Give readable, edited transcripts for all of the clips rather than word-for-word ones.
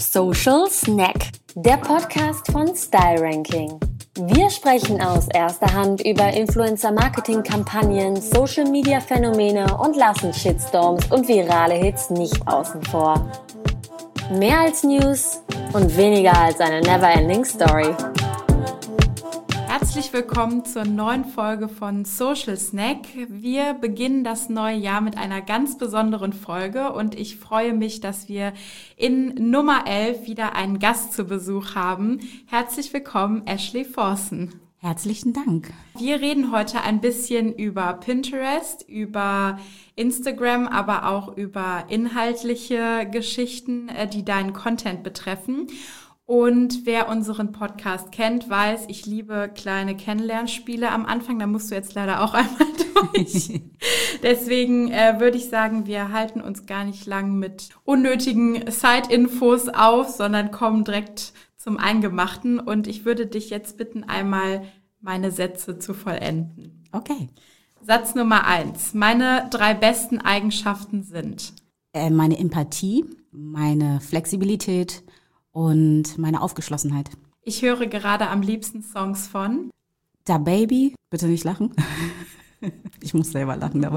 Social Snack, der Podcast von Style Ranking. Wir sprechen aus erster Hand über Influencer-Marketing-Kampagnen, Social-Media-Phänomene und lassen Shitstorms und virale Hits nicht außen vor. Mehr als News und weniger als eine never-ending Story. Herzlich willkommen zur neuen Folge von Social Snack. Wir beginnen das neue Jahr mit einer ganz besonderen Folge und ich freue mich, dass wir in Nummer 11 wieder einen Gast zu Besuch haben. Herzlich willkommen, Ashley Forson. Herzlichen Dank. Wir reden heute ein bisschen über Pinterest, über Instagram, aber auch über inhaltliche Geschichten, die deinen Content betreffen. Und wer unseren Podcast kennt, weiß, ich liebe kleine Kennenlernspiele am Anfang. Da musst du jetzt leider auch einmal durch. Deswegen würde ich sagen, wir halten uns gar nicht lang mit unnötigen Side-Infos auf, sondern kommen direkt zum Eingemachten. Und ich würde dich jetzt bitten, einmal meine Sätze zu vollenden. Okay. Satz Nummer 1. Meine 3 besten Eigenschaften sind? Meine Empathie, meine Flexibilität und meine Aufgeschlossenheit. Ich höre gerade am liebsten Songs von DaBaby, bitte nicht lachen. Ich muss selber lachen dabei.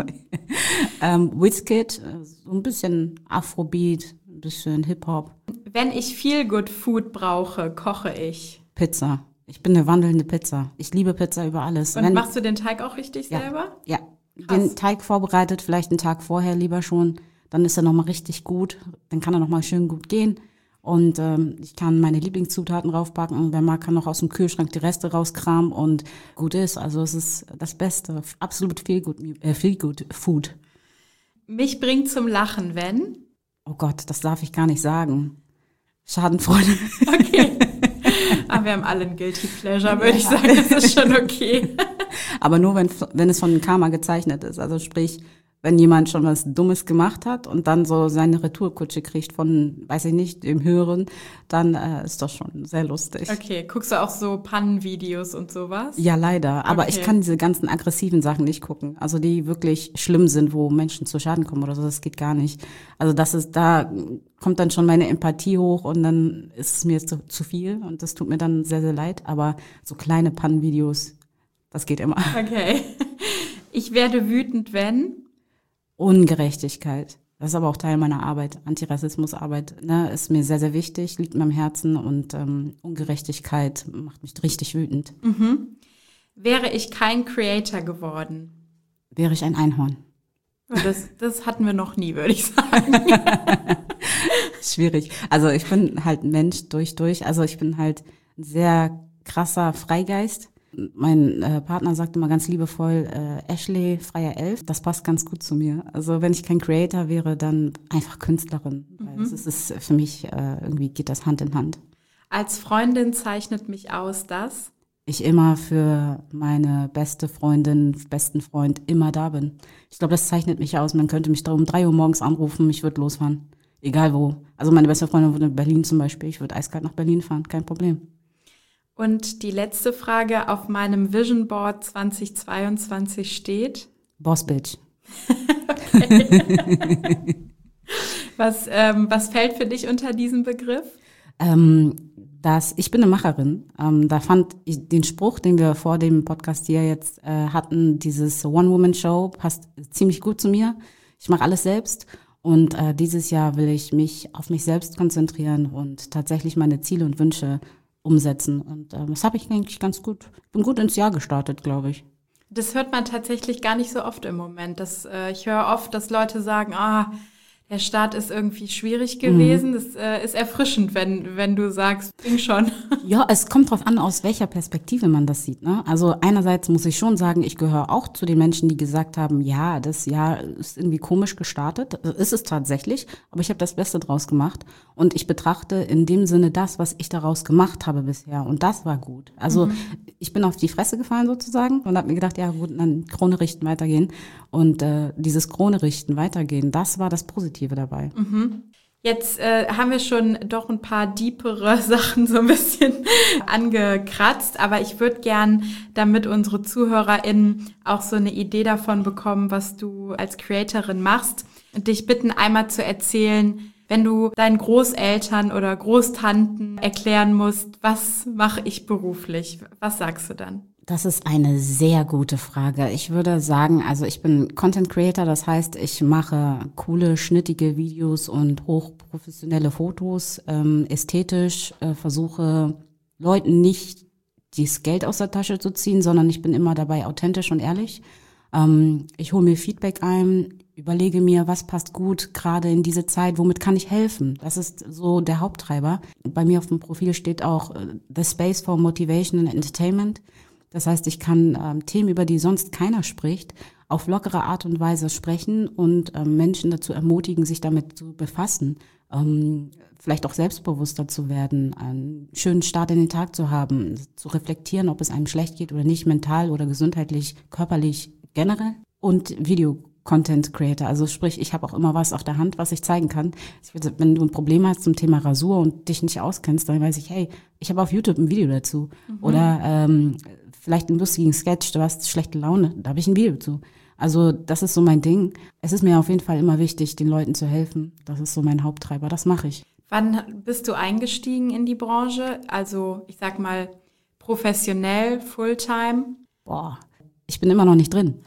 Wizkid, so ein bisschen Afrobeat, ein bisschen Hip-Hop. Wenn ich Feel-Good Food brauche, koche ich Pizza. Ich bin eine wandelnde Pizza. Ich liebe Pizza über alles. Und machst du den Teig auch richtig selber? Ja. Den Teig vorbereitet, vielleicht einen Tag vorher lieber schon. Dann ist er nochmal richtig gut. Dann kann er nochmal schön gut gehen. Und ich kann meine Lieblingszutaten raufpacken und wer mag, kann noch aus dem Kühlschrank die Reste rauskramen und gut ist. Also es ist das Beste. Absolut viel gut Food. Mich bringt zum Lachen, wenn? Oh Gott, das darf ich gar nicht sagen. Schadenfreude. Okay. Aber wir haben alle ein Guilty Pleasure, würde ich sagen. Das ist schon okay. Aber nur, wenn es von Karma gezeichnet ist. Also sprich, wenn jemand schon was Dummes gemacht hat und dann so seine Retourkutsche kriegt von, weiß ich nicht, dem Höheren, dann ist das schon sehr lustig. Okay, guckst du auch so Pannenvideos und sowas? Ja, leider. Aber okay. Ich kann diese ganzen aggressiven Sachen nicht gucken. Also die wirklich schlimm sind, wo Menschen zu Schaden kommen oder so, das geht gar nicht. Also da kommt dann schon meine Empathie hoch und dann ist es mir zu viel und das tut mir dann sehr, sehr leid. Aber so kleine Pannenvideos, das geht immer. Okay. Ich werde wütend, wenn? Ungerechtigkeit. Das ist aber auch Teil meiner Arbeit. Antirassismusarbeit, ist mir sehr, sehr wichtig, liegt mir am Herzen und Ungerechtigkeit macht mich richtig wütend. Mhm. Wäre ich kein Creator geworden? Wäre ich ein Einhorn. Das hatten wir noch nie, würde ich sagen. Schwierig. Also ich bin halt ein Mensch durch. Also ich bin halt ein sehr krasser Freigeist. Mein Partner sagt immer ganz liebevoll, Ashley, freier Elf, das passt ganz gut zu mir. Also wenn ich kein Creator wäre, dann einfach Künstlerin. Weil das ist für mich, irgendwie geht das Hand in Hand. Als Freundin zeichnet mich aus, dass ich immer für meine beste Freundin, besten Freund immer da bin. Ich glaube, das zeichnet mich aus. Man könnte mich da um 3 Uhr morgens anrufen, ich würde losfahren. Egal wo. Also meine beste Freundin wohnt in Berlin zum Beispiel. Ich würde eiskalt nach Berlin fahren, kein Problem. Und die letzte Frage, auf meinem Vision Board 2022 steht? Boss Bitch. Okay. Was fällt für dich unter diesen Begriff? Ich bin eine Macherin. Da fand ich den Spruch, den wir vor dem Podcast hier jetzt hatten, dieses One-Woman-Show, passt ziemlich gut zu mir. Ich mache alles selbst. Und dieses Jahr will ich mich auf mich selbst konzentrieren und tatsächlich meine Ziele und Wünsche umsetzen. Und das habe ich eigentlich ganz gut. Bin gut ins Jahr gestartet, glaube ich. Das hört man tatsächlich gar nicht so oft im Moment. Ich höre oft, dass Leute sagen, der Start ist irgendwie schwierig gewesen. Das ist erfrischend, wenn du sagst, ging schon. Ja, es kommt drauf an, aus welcher Perspektive man das sieht, ne? Also einerseits muss ich schon sagen, ich gehöre auch zu den Menschen, die gesagt haben, ja, das Jahr ist irgendwie komisch gestartet. Ist es tatsächlich, aber ich habe das Beste draus gemacht. Und ich betrachte in dem Sinne das, was ich daraus gemacht habe bisher. Und das war gut. Also ich bin auf die Fresse gefallen sozusagen und habe mir gedacht, ja gut, dann Krone richten, weitergehen. Und dieses Krone richten, weitergehen, das war das Positive dabei. Jetzt haben wir schon doch ein paar deepere Sachen so ein bisschen angekratzt, aber ich würde gern, damit unsere ZuhörerInnen auch so eine Idee davon bekommen, was du als Creatorin machst, dich bitten, einmal zu erzählen, Wenn du deinen Großeltern oder Großtanten erklären musst, was mache ich beruflich, was sagst du dann? Das ist eine sehr gute Frage. Ich würde sagen, also ich bin Content Creator, das heißt, ich mache coole, schnittige Videos und hochprofessionelle Fotos, ästhetisch, versuche Leuten nicht das Geld aus der Tasche zu ziehen, sondern ich bin immer dabei authentisch und ehrlich. Ich hole mir Feedback ein, überlege mir, was passt gut gerade in diese Zeit, womit kann ich helfen? Das ist so der Haupttreiber. Bei mir auf dem Profil steht auch The Space for Motivation and Entertainment. Das heißt, ich kann Themen, über die sonst keiner spricht, auf lockere Art und Weise sprechen und Menschen dazu ermutigen, sich damit zu befassen, vielleicht auch selbstbewusster zu werden, einen schönen Start in den Tag zu haben, zu reflektieren, ob es einem schlecht geht oder nicht, mental oder gesundheitlich, körperlich generell. Und Video-Content Creator, also sprich, ich habe auch immer was auf der Hand, was ich zeigen kann. Wenn du ein Problem hast zum Thema Rasur und dich nicht auskennst, dann weiß ich, hey, ich habe auf YouTube ein Video dazu. Oder vielleicht einen lustigen Sketch, du hast schlechte Laune, da habe ich ein Video zu. Also das ist so mein Ding. Es ist mir auf jeden Fall immer wichtig, den Leuten zu helfen. Das ist so mein Haupttreiber, das mache ich. Wann bist du eingestiegen in die Branche? Also ich sag mal professionell, Fulltime? Ich bin immer noch nicht drin.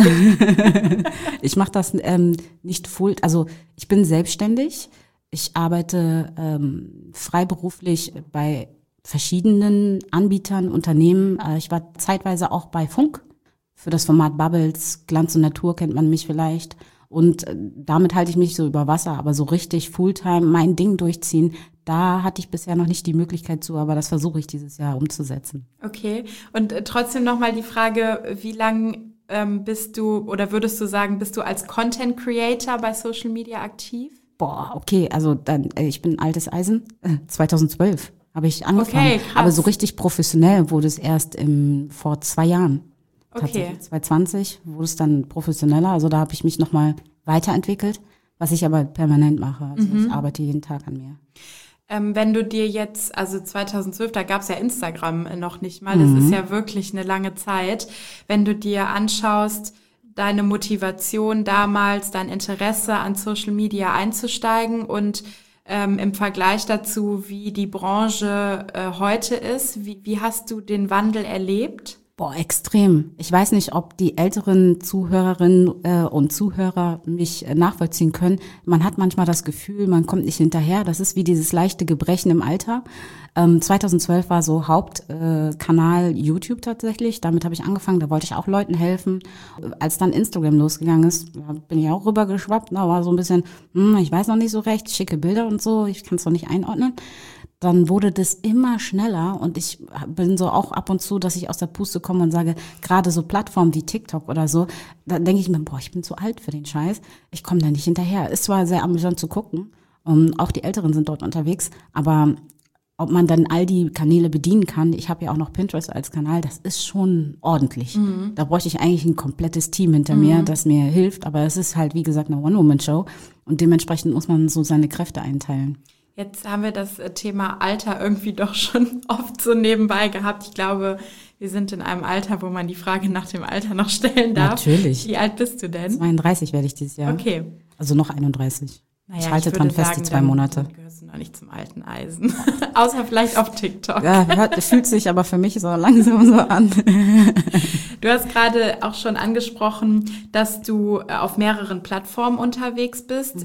Okay. Ich mache das nicht also ich bin selbstständig. Ich arbeite freiberuflich bei verschiedenen Anbietern, Unternehmen. Ich war zeitweise auch bei Funk für das Format Bubbles, Glanz und Natur kennt man mich vielleicht. Und damit halte ich mich so über Wasser, aber so richtig Fulltime mein Ding durchziehen, da hatte ich bisher noch nicht die Möglichkeit zu, aber das versuche ich dieses Jahr umzusetzen. Okay, und trotzdem nochmal die Frage, wie lang bist du oder würdest du sagen, bist du als Content Creator bei Social Media aktiv? Okay, also dann, ich bin altes Eisen, 2012 habe ich angefangen, okay, krass. Aber so richtig professionell wurde es erst vor 2 Jahren. Okay. Tatsächlich 2020 wurde es dann professioneller, also da habe ich mich nochmal weiterentwickelt, was ich aber permanent mache, also ich arbeite jeden Tag an mir. Wenn du dir jetzt, also 2012, da gab es ja Instagram noch nicht mal, das ist ja wirklich eine lange Zeit, wenn du dir anschaust, deine Motivation damals, dein Interesse an Social Media einzusteigen und im Vergleich dazu, wie die Branche heute ist, wie hast du den Wandel erlebt? Extrem. Ich weiß nicht, ob die älteren Zuhörerinnen und Zuhörer mich nachvollziehen können. Man hat manchmal das Gefühl, man kommt nicht hinterher. Das ist wie dieses leichte Gebrechen im Alter. 2012 war so Hauptkanal YouTube tatsächlich. Damit habe ich angefangen. Da wollte ich auch Leuten helfen. Als dann Instagram losgegangen ist, bin ich auch rübergeschwappt. Da war so ein bisschen, ich weiß noch nicht so recht, schicke Bilder und so. Ich kann es noch nicht einordnen. Dann wurde das immer schneller und ich bin so auch ab und zu, dass ich aus der Puste komme und sage, gerade so Plattformen wie TikTok oder so, da denke ich mir, ich bin zu alt für den Scheiß, ich komme da nicht hinterher. Ist zwar sehr amüsant zu gucken, auch die Älteren sind dort unterwegs, aber ob man dann all die Kanäle bedienen kann, ich habe ja auch noch Pinterest als Kanal, das ist schon ordentlich. Da bräuchte ich eigentlich ein komplettes Team hinter mir, das mir hilft, aber es ist halt, wie gesagt, eine One-Woman-Show und dementsprechend muss man so seine Kräfte einteilen. Jetzt haben wir das Thema Alter irgendwie doch schon oft so nebenbei gehabt. Ich glaube, wir sind in einem Alter, wo man die Frage nach dem Alter noch stellen darf. Natürlich. Wie alt bist du denn? 32 werde ich dieses Jahr. Okay. Also noch 31. Naja, ich halte dran fest, die 2 Monate. Dann gehörst du noch nicht zum alten Eisen. Außer vielleicht auf TikTok. Ja, fühlt sich aber für mich so langsam so an. Du hast gerade auch schon angesprochen, dass du auf mehreren Plattformen unterwegs bist,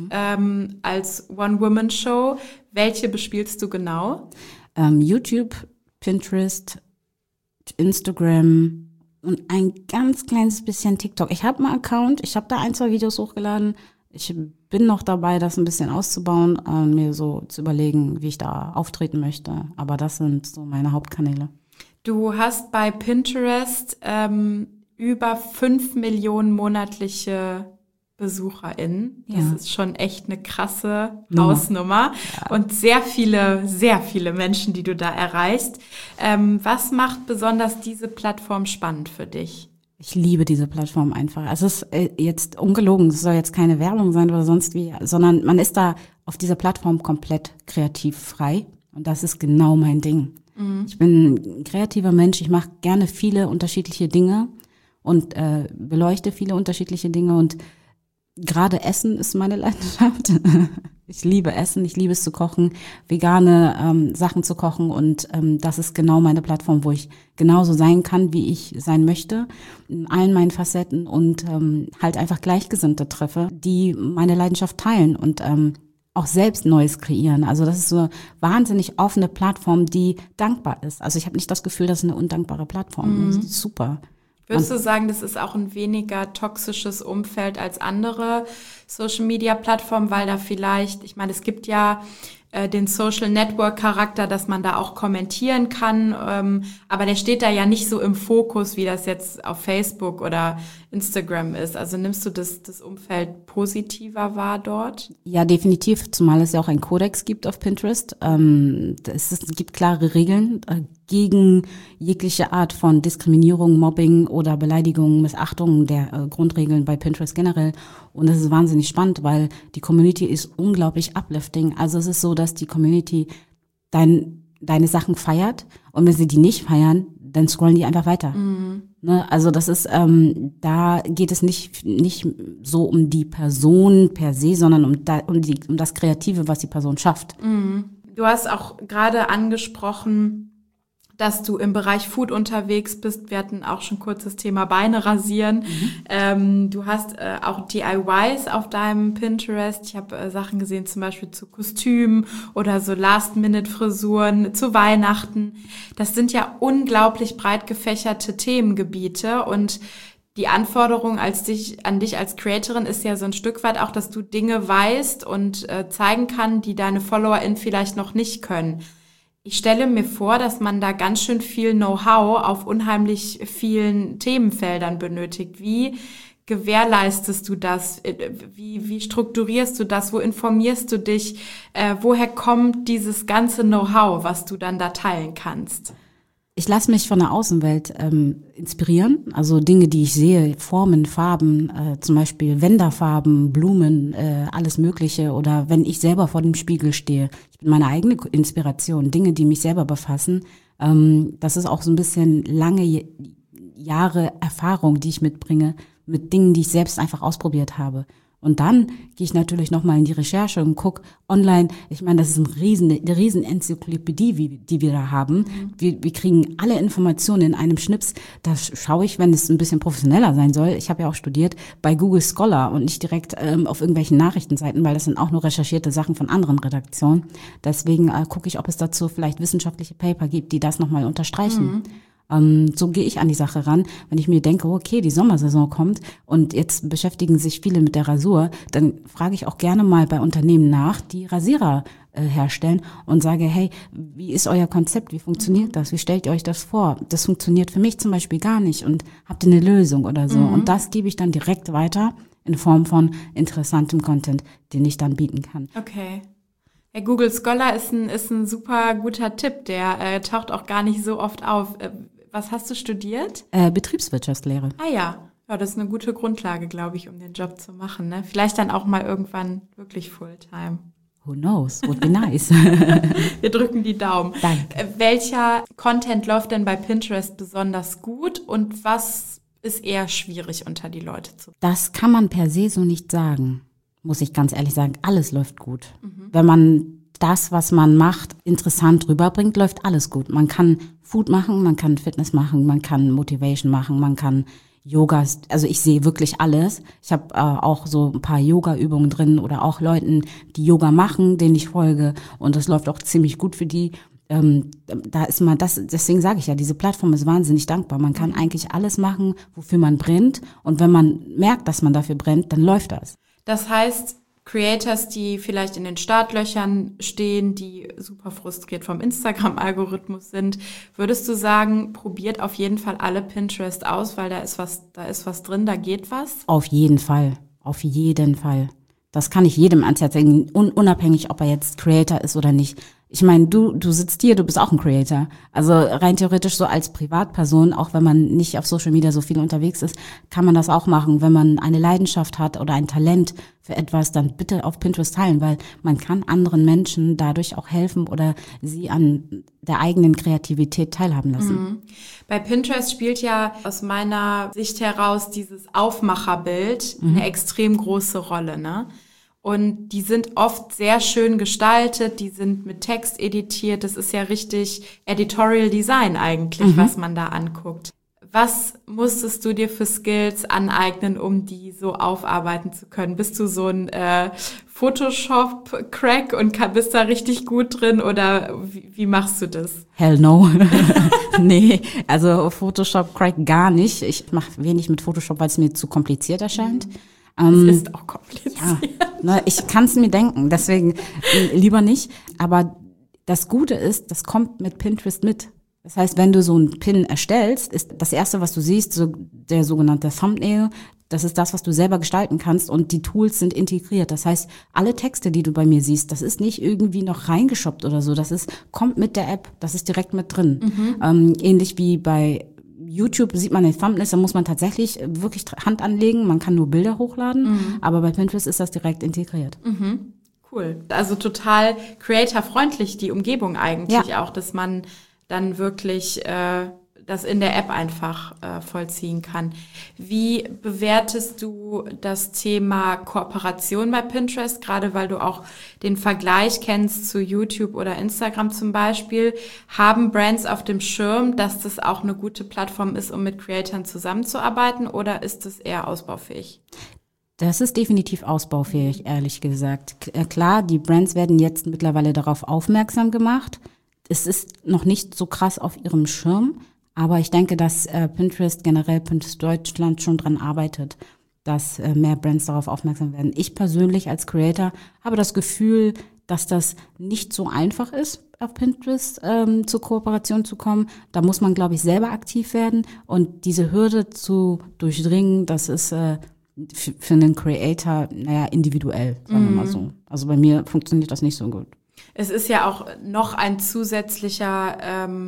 als One-Woman-Show. Welche bespielst du genau? YouTube, Pinterest, Instagram und ein ganz kleines bisschen TikTok. Ich habe einen Account, ich habe da 1, 2 Videos hochgeladen. Ich bin noch dabei, das ein bisschen auszubauen, mir so zu überlegen, wie ich da auftreten möchte. Aber das sind so meine Hauptkanäle. Du hast bei Pinterest über 5 Millionen monatliche BesucherInnen. Das ist schon echt eine krasse Hausnummer. Ja. Und sehr viele Menschen, die du da erreichst. Was macht besonders diese Plattform spannend für dich? Ich liebe diese Plattform einfach. Es ist jetzt ungelogen, es soll jetzt keine Werbung sein oder sonst wie, sondern man ist da auf dieser Plattform komplett kreativ frei. Und das ist genau mein Ding. Ich bin ein kreativer Mensch, ich mache gerne viele unterschiedliche Dinge und beleuchte viele unterschiedliche Dinge und gerade Essen ist meine Leidenschaft. Ich liebe Essen, ich liebe es zu kochen, vegane Sachen zu kochen und das ist genau meine Plattform, wo ich genauso sein kann, wie ich sein möchte, in allen meinen Facetten und halt einfach Gleichgesinnte treffe, die meine Leidenschaft teilen und auch selbst Neues kreieren. Also das ist so eine wahnsinnig offene Plattform, die dankbar ist. Also ich habe nicht das Gefühl, das ist eine undankbare Plattform. Das ist super. Würdest du sagen, das ist auch ein weniger toxisches Umfeld als andere Social-Media-Plattformen, weil da vielleicht, ich meine, es gibt ja den Social-Network-Charakter, dass man da auch kommentieren kann, aber der steht da ja nicht so im Fokus, wie das jetzt auf Facebook oder Instagram ist. Also nimmst du das Umfeld positiver wahr dort? Ja, definitiv, zumal es ja auch einen Kodex gibt auf Pinterest. Es gibt klare Regeln gegen jegliche Art von Diskriminierung, Mobbing oder Beleidigung, Missachtung der Grundregeln bei Pinterest generell. Und das ist wahnsinnig spannend, weil die Community ist unglaublich uplifting. Also es ist so, dass die Community deine Sachen feiert und wenn sie die nicht feiern, dann scrollen die einfach weiter. Ne? Also das ist, da geht es nicht so um die Person per se, sondern um das Kreative, was die Person schafft. Du hast auch gerade angesprochen, dass du im Bereich Food unterwegs bist. Wir hatten auch schon kurz das Thema Beine rasieren. Du hast auch DIYs auf deinem Pinterest. Ich habe Sachen gesehen, zum Beispiel zu Kostümen oder so Last-Minute-Frisuren zu Weihnachten. Das sind ja unglaublich breit gefächerte Themengebiete und die Anforderung an dich als Creatorin ist ja so ein Stück weit auch, dass du Dinge weißt und zeigen kann, die deine FollowerInnen vielleicht noch nicht können. Ich stelle mir vor, dass man da ganz schön viel Know-how auf unheimlich vielen Themenfeldern benötigt. Wie gewährleistest du das? Wie strukturierst du das? Wo informierst du dich? Woher kommt dieses ganze Know-how, was du dann da teilen kannst? Ich lasse mich von der Außenwelt inspirieren, also Dinge, die ich sehe, Formen, Farben, zum Beispiel Wenderfarben, Blumen, alles Mögliche oder wenn ich selber vor dem Spiegel stehe. Ich bin meine eigene Inspiration, Dinge, die mich selber befassen. Das ist auch so ein bisschen lange Jahre Erfahrung, die ich mitbringe, mit Dingen, die ich selbst einfach ausprobiert habe. Und dann gehe ich natürlich nochmal in die Recherche und gucke online. Ich meine, das ist eine riesen Enzyklopädie, die wir da haben. Wir kriegen alle Informationen in einem Schnips. Da schaue ich, wenn es ein bisschen professioneller sein soll. Ich habe ja auch studiert bei Google Scholar und nicht direkt auf irgendwelchen Nachrichtenseiten, weil das sind auch nur recherchierte Sachen von anderen Redaktionen. Deswegen gucke ich, ob es dazu vielleicht wissenschaftliche Paper gibt, die das nochmal unterstreichen. So gehe ich an die Sache ran. Wenn ich mir denke, okay, die Sommersaison kommt und jetzt beschäftigen sich viele mit der Rasur, dann frage ich auch gerne mal bei Unternehmen nach, die Rasierer herstellen und sage, hey, wie ist euer Konzept? Wie funktioniert das? Wie stellt ihr euch das vor? Das funktioniert für mich zum Beispiel gar nicht und habt ihr eine Lösung oder so? Und das gebe ich dann direkt weiter in Form von interessantem Content, den ich dann bieten kann. Okay. Ja, Google Scholar ist ein super guter Tipp, der taucht auch gar nicht so oft auf. Was hast du studiert? Betriebswirtschaftslehre. Ah ja, das ist eine gute Grundlage, glaube ich, um den Job zu machen. Ne? Vielleicht dann auch mal irgendwann wirklich Fulltime. Who knows? Would be nice. Wir drücken die Daumen. Danke. Welcher Content läuft denn bei Pinterest besonders gut und was ist eher schwierig unter die Leute zu bringen? Das kann man per se so nicht sagen, muss ich ganz ehrlich sagen. Alles läuft gut. Wenn man das, was man macht, interessant rüberbringt, läuft alles gut. Man kann Food machen, man kann Fitness machen, man kann Motivation machen, man kann Yoga, also ich sehe wirklich alles. Ich habe auch so ein paar Yoga-Übungen drin oder auch Leuten, die Yoga machen, denen ich folge und das läuft auch ziemlich gut für die. Da ist man deswegen sage ich ja, diese Plattform ist wahnsinnig dankbar. Man kann eigentlich alles machen, wofür man brennt und wenn man merkt, dass man dafür brennt, dann läuft das. Das heißt, Creators, die vielleicht in den Startlöchern stehen, die super frustriert vom Instagram-Algorithmus sind, würdest du sagen, probiert auf jeden Fall alle Pinterest aus, weil da ist was drin, da geht was? Auf jeden Fall. Das kann ich jedem ans Herz legen, unabhängig, ob er jetzt Creator ist oder nicht. Ich meine, du sitzt hier, du bist auch ein Creator. Also rein theoretisch so als Privatperson, auch wenn man nicht auf Social Media so viel unterwegs ist, kann man das auch machen. Wenn man eine Leidenschaft hat oder ein Talent für etwas, dann bitte auf Pinterest teilen, weil man kann anderen Menschen dadurch auch helfen oder sie an der eigenen Kreativität teilhaben lassen. Bei Pinterest spielt ja aus meiner Sicht heraus dieses Aufmacherbild eine extrem große Rolle, ne? Und die sind oft sehr schön gestaltet, die sind mit Text editiert. Das ist ja richtig Editorial Design eigentlich, was man da anguckt. Was musstest du dir für Skills aneignen, um die so aufarbeiten zu können? Bist du so ein Photoshop-Crack und bist da richtig gut drin oder wie machst du das? Hell no. Nee, also Photoshop-Crack gar nicht. Ich mache wenig mit Photoshop, weil es mir zu kompliziert erscheint. Es ist auch kompliziert. Ja, ne, ich kann es mir denken, deswegen lieber nicht. Aber das Gute ist, das kommt mit Pinterest mit. Das heißt, wenn du so einen Pin erstellst, ist das Erste, was du siehst, so der sogenannte Thumbnail. Das ist das, was du selber gestalten kannst und die Tools sind integriert. Das heißt, alle Texte, die du bei mir siehst, das ist nicht irgendwie noch reingeshoppt oder so. Kommt mit der App, das ist direkt mit drin. Ähnlich wie bei YouTube sieht man den Thumbnails, da muss man tatsächlich wirklich Hand anlegen. Man kann nur Bilder hochladen, aber bei Pinterest ist das direkt integriert. Cool. Also total creator-freundlich, die Umgebung eigentlich auch, dass man dann wirklich das in der App einfach vollziehen kann. Wie bewertest du das Thema Kooperation bei Pinterest, gerade weil du auch den Vergleich kennst zu YouTube oder Instagram zum Beispiel? Haben Brands auf dem Schirm, dass das auch eine gute Plattform ist, um mit Creatoren zusammenzuarbeiten, oder ist es eher ausbaufähig? Das ist definitiv ausbaufähig, ehrlich gesagt. Klar, die Brands werden jetzt mittlerweile darauf aufmerksam gemacht. Es ist noch nicht so krass auf ihrem Schirm, aber ich denke, dass Pinterest Deutschland schon dran arbeitet, dass mehr Brands darauf aufmerksam werden. Ich persönlich als Creator habe das Gefühl, dass das nicht so einfach ist, auf Pinterest zur Kooperation zu kommen. Da muss man, glaube ich, selber aktiv werden und diese Hürde zu durchdringen, das ist für einen Creator, individuell, sagen wir mal so. Also bei mir funktioniert das nicht so gut. Es ist ja auch noch ein zusätzlicher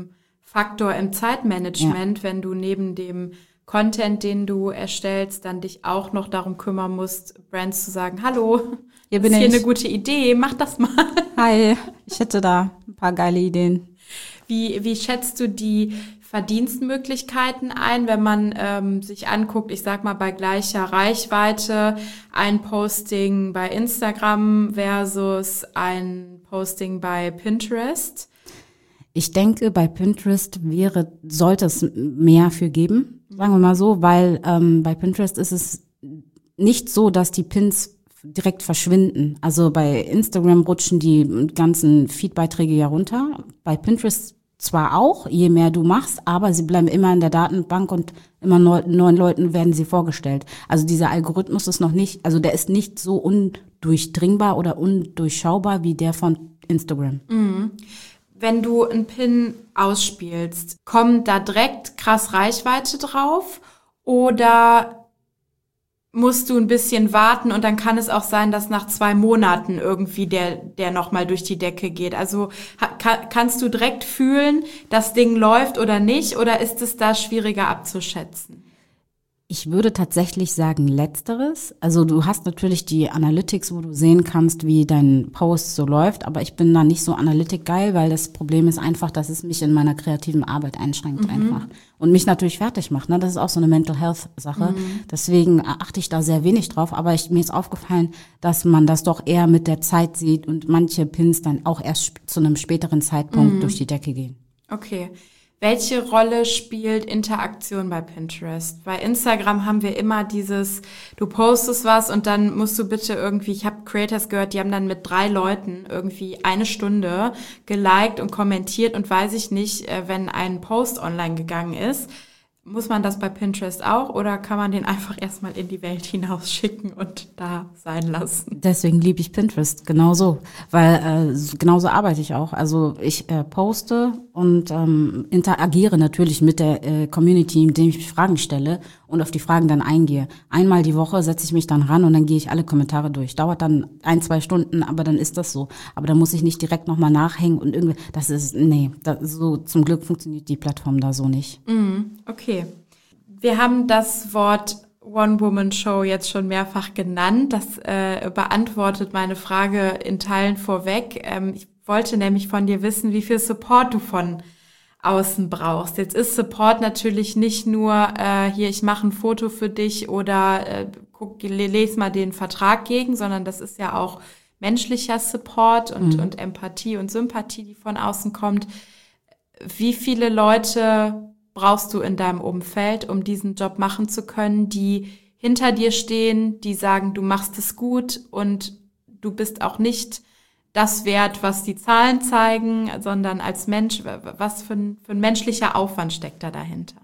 Faktor im Zeitmanagement, wenn du neben dem Content, den du erstellst, dann dich auch noch darum kümmern musst, Brands zu sagen, hallo, hier ist hier eine gute Idee, mach das mal. Hi, ich hätte da ein paar geile Ideen. Wie schätzt du die Verdienstmöglichkeiten ein, wenn man sich anguckt, ich sag mal bei gleicher Reichweite, ein Posting bei Instagram versus ein Posting bei Pinterest? Ich denke, bei Pinterest sollte es mehr für geben, sagen wir mal so, weil bei Pinterest ist es nicht so, dass die Pins direkt verschwinden. Also bei Instagram rutschen die ganzen Feed-Beiträge ja runter. Bei Pinterest zwar auch, je mehr du machst, aber sie bleiben immer in der Datenbank und immer neuen Leuten werden sie vorgestellt. Also dieser Algorithmus ist noch nicht, also der ist nicht so undurchdringbar oder undurchschaubar wie der von Instagram. Mhm. Wenn du einen Pin ausspielst, kommt da direkt krass Reichweite drauf oder musst du ein bisschen warten und dann kann es auch sein, dass nach 2 Monaten irgendwie der nochmal durch die Decke geht. Also kannst du direkt fühlen, das Ding läuft oder nicht, oder ist es da schwieriger abzuschätzen? Ich würde tatsächlich sagen Letzteres. Also du hast natürlich die Analytics, wo du sehen kannst, wie dein Post so läuft, aber ich bin da nicht so Analytic-geil, weil das Problem ist einfach, dass es mich in meiner kreativen Arbeit einschränkt einfach und mich natürlich fertig macht. Ne? Das ist auch so eine Mental-Health-Sache. Deswegen achte ich da sehr wenig drauf, aber mir ist aufgefallen, dass man das doch eher mit der Zeit sieht und manche Pins dann auch erst zu einem späteren Zeitpunkt durch die Decke gehen. Okay. Welche Rolle spielt Interaktion bei Pinterest? Bei Instagram haben wir immer dieses, du postest was und dann musst du bitte irgendwie, ich habe Creators gehört, die haben dann mit 3 Leuten irgendwie 1 Stunde geliked und kommentiert und weiß ich nicht, wenn ein Post online gegangen ist. Muss man das bei Pinterest auch oder kann man den einfach erstmal in die Welt hinausschicken und da sein lassen? Deswegen liebe ich Pinterest genauso, weil genauso arbeite ich auch. Also ich poste und interagiere natürlich mit der Community, indem ich Fragen stelle und auf die Fragen dann eingehe. Einmal die Woche setze ich mich dann ran und dann gehe ich alle Kommentare durch. Dauert dann 1-2 Stunden, aber dann ist das so. Aber da muss ich nicht direkt nochmal nachhängen und irgendwie, so zum Glück funktioniert die Plattform da so nicht. Okay. Wir haben das Wort One-Woman-Show jetzt schon mehrfach genannt. Das beantwortet meine Frage in Teilen vorweg. Ich wollte nämlich von dir wissen, wie viel Support du von außen brauchst. Jetzt ist Support natürlich nicht nur hier, ich mache ein Foto für dich oder lese mal den Vertrag gegen, sondern das ist ja auch menschlicher Support und Empathie und Sympathie, die von außen kommt. Wie viele Leute brauchst du in deinem Umfeld, um diesen Job machen zu können, die hinter dir stehen, die sagen, du machst es gut und du bist auch nicht das wert, was die Zahlen zeigen, sondern als Mensch, was für ein menschlicher Aufwand steckt da dahinter?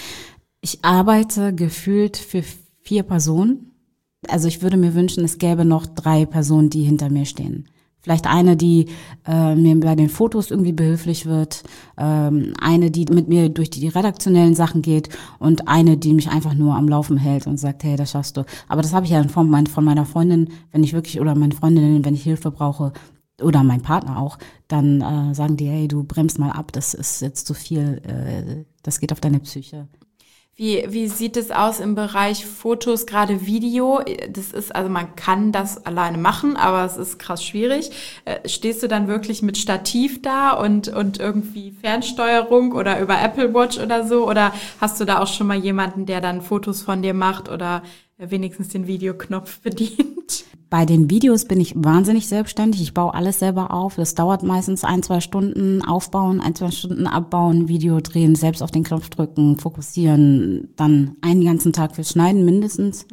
Ich arbeite gefühlt für 4 Personen. Also ich würde mir wünschen, es gäbe noch 3 Personen, die hinter mir stehen. Vielleicht eine, die mir bei den Fotos irgendwie behilflich wird, eine, die mit mir durch die redaktionellen Sachen geht und eine, die mich einfach nur am Laufen hält und sagt, hey, das schaffst du. Aber das habe ich ja von meiner Freundin, wenn ich wirklich, oder meine Freundinnen, wenn ich Hilfe brauche, oder mein Partner auch, dann sagen die, hey, du bremst mal ab, das ist jetzt zu viel, das geht auf deine Psyche. Wie sieht es aus im Bereich Fotos, gerade Video? Das ist, also man kann das alleine machen, aber es ist krass schwierig. Stehst du dann wirklich mit Stativ da und irgendwie Fernsteuerung oder über Apple Watch oder so? Oder hast du da auch schon mal jemanden, der dann Fotos von dir macht oder wenigstens den Videoknopf bedient? Bei den Videos bin ich wahnsinnig selbstständig. Ich baue alles selber auf. Das dauert meistens 1-2 Stunden aufbauen, 1-2 Stunden abbauen, Video drehen, selbst auf den Knopf drücken, fokussieren, dann einen ganzen Tag fürs Schneiden mindestens.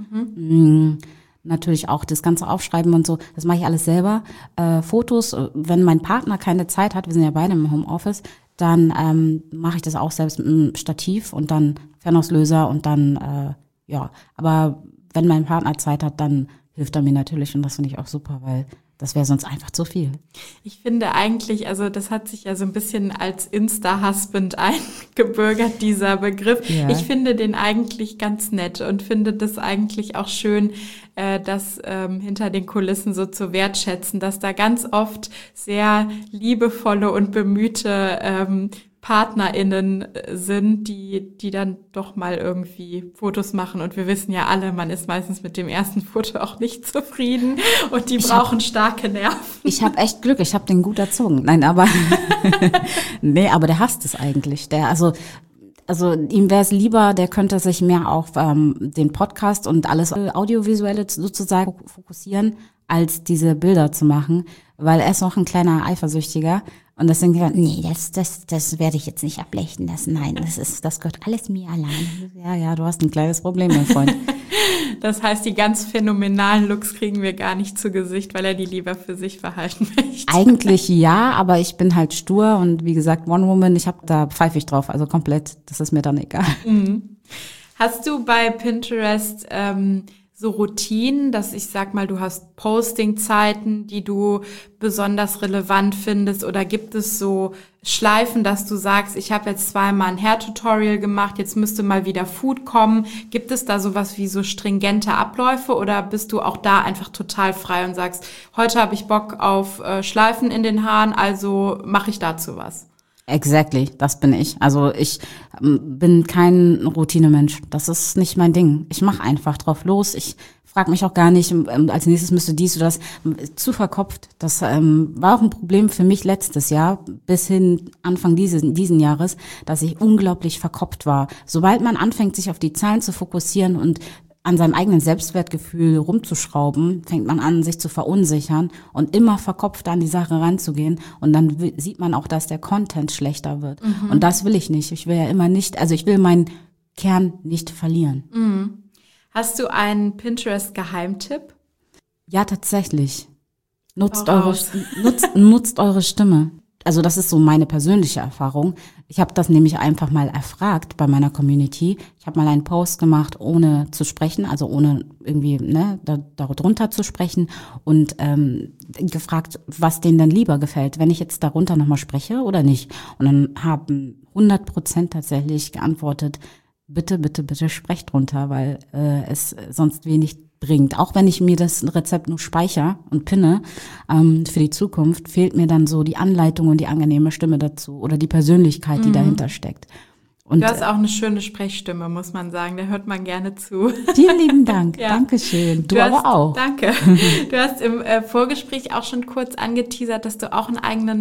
Natürlich auch das ganze Aufschreiben und so. Das mache ich alles selber. Fotos, wenn mein Partner keine Zeit hat, wir sind ja beide im Homeoffice, dann mache ich das auch selbst mit einem Stativ und dann Fernauslöser und dann, aber wenn mein Partner Zeit hat, dann hilft er mir natürlich und das finde ich auch super, weil das wäre sonst einfach zu viel. Ich finde eigentlich, also das hat sich ja so ein bisschen als Insta-Husband eingebürgert, dieser Begriff. Ja. Ich finde den eigentlich ganz nett und finde das eigentlich auch schön, das hinter den Kulissen so zu wertschätzen, dass da ganz oft sehr liebevolle und bemühte PartnerInnen sind, die dann doch mal irgendwie Fotos machen. Und wir wissen ja alle, man ist meistens mit dem ersten Foto auch nicht zufrieden und die brauchen starke Nerven. Ich habe echt Glück, ich habe den gut erzogen. Nein, aber nee, aber der hasst es eigentlich. Also ihm wäre es lieber, der könnte sich mehr auf den Podcast und alles Audiovisuelle sozusagen fokussieren, als diese Bilder zu machen, weil er ist noch ein kleiner Eifersüchtiger. Und deswegen gesagt, nee, das werde ich jetzt nicht ablechnen lassen. Nein, das gehört alles mir allein. Ja, du hast ein kleines Problem, mein Freund. Das heißt, die ganz phänomenalen Looks kriegen wir gar nicht zu Gesicht, weil er die lieber für sich behalten möchte. Eigentlich ja, aber ich bin halt stur und wie gesagt, One Woman, da pfeife ich drauf, also komplett, das ist mir dann egal. Mhm. Hast du bei Pinterest so Routinen, dass ich sag mal, du hast Posting-Zeiten, die du besonders relevant findest, oder gibt es so Schleifen, dass du sagst, ich habe jetzt 2-mal ein Hair-Tutorial gemacht, jetzt müsste mal wieder Food kommen. Gibt es da sowas wie so stringente Abläufe oder bist du auch da einfach total frei und sagst, heute habe ich Bock auf Schleifen in den Haaren, also mache ich dazu was? Exactly, das bin ich. Also ich bin kein Routinemensch. Das ist nicht mein Ding. Ich mache einfach drauf los. Ich frage mich auch gar nicht, als nächstes müsste dies oder das. Zu verkopft. Das war auch ein Problem für mich letztes Jahr, bis hin Anfang diesen Jahres, dass ich unglaublich verkopft war. Sobald man anfängt, sich auf die Zahlen zu fokussieren und an seinem eigenen Selbstwertgefühl rumzuschrauben, fängt man an, sich zu verunsichern und immer verkopft an die Sache ranzugehen. Und dann sieht man auch, dass der Content schlechter wird. Mhm. Und das will ich nicht. Ich will ja immer nicht, also ich will meinen Kern nicht verlieren. Mhm. Hast du einen Pinterest-Geheimtipp? Ja, tatsächlich. Nutzt eure Stimme. Also das ist so meine persönliche Erfahrung. Ich habe das nämlich einfach mal erfragt bei meiner Community. Ich habe mal einen Post gemacht, ohne zu sprechen, also ohne irgendwie darunter zu sprechen und gefragt, was denen dann lieber gefällt, wenn ich jetzt darunter nochmal spreche oder nicht. Und dann haben 100% tatsächlich geantwortet, bitte, bitte, bitte sprecht drunter, weil es sonst wenig bringt. Auch wenn ich mir das Rezept nur speichere und pinne, für die Zukunft fehlt mir dann so die Anleitung und die angenehme Stimme dazu oder die Persönlichkeit, die dahinter steckt. Und du hast auch eine schöne Sprechstimme, muss man sagen. Da hört man gerne zu. Vielen lieben Dank. Ja. Dankeschön. Du aber auch. Danke. Du hast im Vorgespräch auch schon kurz angeteasert, dass du auch einen eigenen Podcast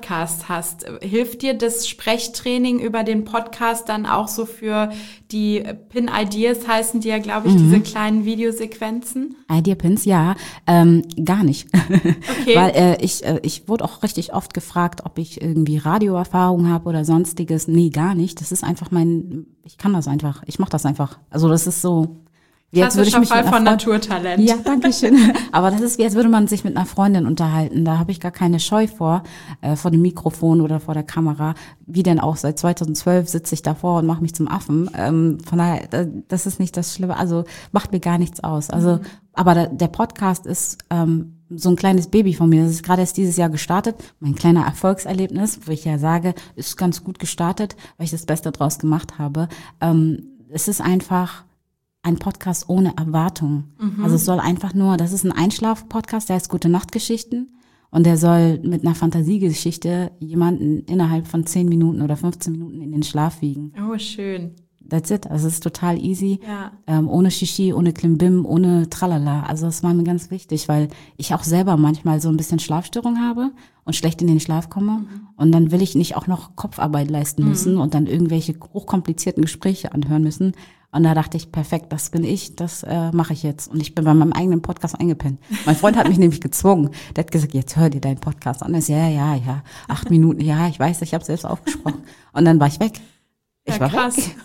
Podcast hast. Hilft dir das Sprechtraining über den Podcast dann auch so für die Pin-Ideas, heißen die ja, glaube ich, diese kleinen Videosequenzen? Idea-Pins, ja, gar nicht. Okay. Weil ich wurde auch richtig oft gefragt, ob ich irgendwie Radioerfahrung habe oder sonstiges. Nee, gar nicht. Das ist einfach ich kann das einfach. Ich mache das einfach. Also das ist so... Klassischer Fall von Naturtalent. Ja, danke schön. Aber das ist wie, als würde man sich mit einer Freundin unterhalten. Da habe ich gar keine Scheu vor dem Mikrofon oder vor der Kamera. Wie denn auch, seit 2012 sitze ich davor und mache mich zum Affen. Von daher, das ist nicht das Schlimme. Also macht mir gar nichts aus. Also, aber der Podcast ist so ein kleines Baby von mir. Das ist gerade erst dieses Jahr gestartet. Mein kleiner Erfolgserlebnis, wo ich ja sage, ist ganz gut gestartet, weil ich das Beste draus gemacht habe. Es ist einfach ein Podcast ohne Erwartung. Also es soll einfach nur, das ist ein Einschlaf-Podcast, der heißt Gute-Nacht-Geschichten und der soll mit einer Fantasiegeschichte jemanden innerhalb von 10 Minuten oder 15 Minuten in den Schlaf wiegen. Oh, schön. That's it. Also es ist total easy. Ja. Ohne Shishi, ohne Klimbim, ohne Tralala. Also das war mir ganz wichtig, weil ich auch selber manchmal so ein bisschen Schlafstörung habe und schlecht in den Schlaf komme. Und dann will ich nicht auch noch Kopfarbeit leisten müssen und dann irgendwelche hochkomplizierten Gespräche anhören müssen. Und da dachte ich, perfekt, das bin ich, das mache ich jetzt. Und ich bin bei meinem eigenen Podcast eingepennt. Mein Freund hat mich nämlich gezwungen. Der hat gesagt, jetzt hör dir deinen Podcast an. Ich so, ja, 8 Minuten, ja, ich weiß, ich habe selbst aufgesprochen. Und dann war ich weg. Ich war krass. weg.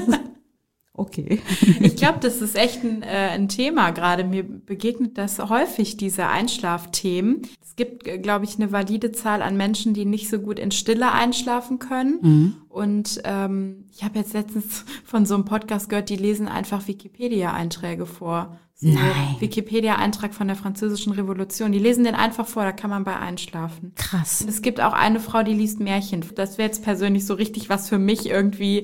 Okay. Ich glaube, das ist echt ein Thema gerade. Mir begegnet das häufig, diese Einschlafthemen. Es gibt, glaube ich, eine valide Zahl an Menschen, die nicht so gut in Stille einschlafen können. Und ich habe jetzt letztens von so einem Podcast gehört, die lesen einfach Wikipedia-Einträge vor. So Nein. Wikipedia-Eintrag von der Französischen Revolution. Die lesen den einfach vor, da kann man bei einschlafen. Krass. Und es gibt auch eine Frau, die liest Märchen. Das wäre jetzt persönlich so richtig was für mich irgendwie,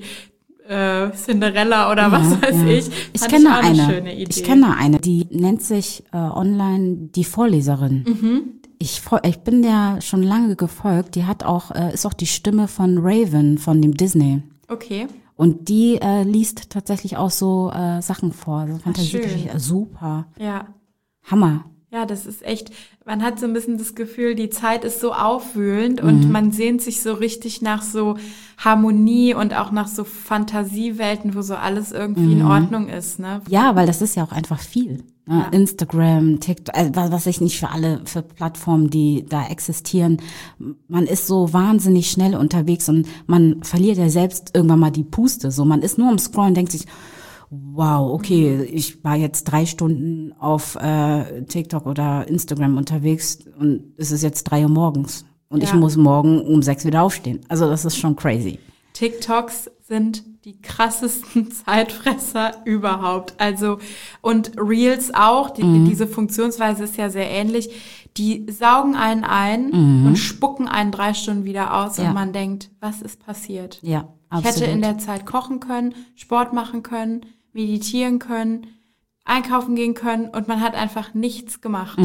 Cinderella oder was weiß ich. Ich Fand kenne auch eine. schöne Idee. Ich kenne eine, die nennt sich online die Vorleserin. Ich bin der schon lange gefolgt. Die hat auch ist auch die Stimme von Raven von dem Disney. Okay. Und die liest tatsächlich auch so Sachen vor, so Fantasiegeschichten. Super. Ja. Hammer. Ja, das ist echt, man hat so ein bisschen das Gefühl, die Zeit ist so aufwühlend und man sehnt sich so richtig nach so Harmonie und auch nach so Fantasiewelten, wo so alles irgendwie in Ordnung ist, ne? Ja, weil das ist ja auch einfach viel. Ne? Ja. Instagram, TikTok, was ich nicht für Plattformen, die da existieren. Man ist so wahnsinnig schnell unterwegs und man verliert ja selbst irgendwann mal die Puste. So, man ist nur am Scrollen, denkt sich, wow, okay, ich war jetzt 3 Stunden auf TikTok oder Instagram unterwegs und es ist jetzt 3 Uhr morgens und ich muss morgen um 6 wieder aufstehen. Also das ist schon crazy. TikToks sind die krassesten Zeitfresser überhaupt. Also, und Reels auch, diese Funktionsweise ist ja sehr ähnlich. Die saugen einen ein und spucken einen 3 Stunden wieder aus und man denkt, was ist passiert? Ja, absolut. Ich hätte in der Zeit kochen können, Sport machen können, meditieren können, einkaufen gehen können und man hat einfach nichts gemacht.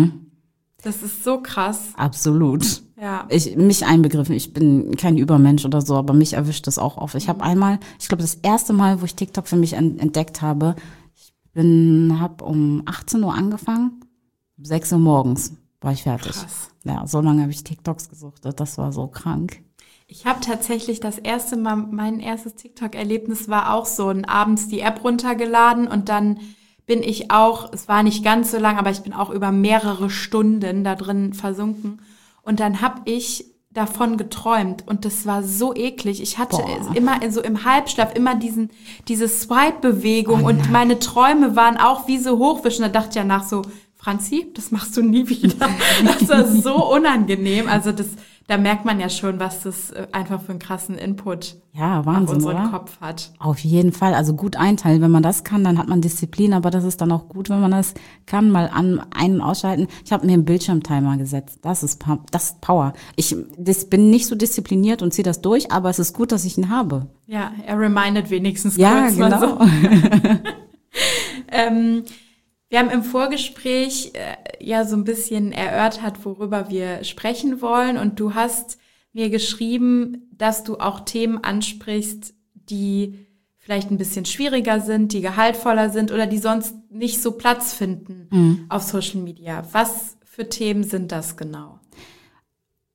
Das ist so krass. Absolut. Ja. Mich einbegriffen, ich bin kein Übermensch oder so, aber mich erwischt das auch oft. Ich habe einmal, ich glaube das erste Mal, wo ich TikTok für mich entdeckt habe, habe um 18 Uhr angefangen, um 6 Uhr morgens war ich fertig. Krass. Ja, so lange habe ich TikToks gesuchtet, das war so krank. Ich habe tatsächlich das erste Mal, mein erstes TikTok-Erlebnis war auch so, abends die App runtergeladen und dann bin ich auch, es war nicht ganz so lang, aber ich bin auch über mehrere Stunden da drin versunken. Und dann habe ich davon geträumt und das war so eklig. Ich hatte immer so im Halbschlaf immer diese Swipe-Bewegung und meine Träume waren auch wie so Hochwischen. Da dachte ich ja nach so, Franzi, das machst du nie wieder. Das war so unangenehm. Also da merkt man ja schon, was das einfach für einen krassen Input ja, Wahnsinn, auf unseren oder? Kopf hat. Auf jeden Fall, also gut einteilen. Wenn man das kann, dann hat man Disziplin, aber das ist dann auch gut, wenn man das kann, mal ein- und ausschalten. Ich habe mir einen Bildschirmtimer gesetzt. Das ist Power. Ich bin nicht so diszipliniert und ziehe das durch, aber es ist gut, dass ich ihn habe. Ja, er remindet wenigstens Ja, kurz genau. mal so. Wir haben im Vorgespräch ja so ein bisschen erörtert, worüber wir sprechen wollen. Und du hast mir geschrieben, dass du auch Themen ansprichst, die vielleicht ein bisschen schwieriger sind, die gehaltvoller sind oder die sonst nicht so Platz finden auf Social Media. Was für Themen sind das genau?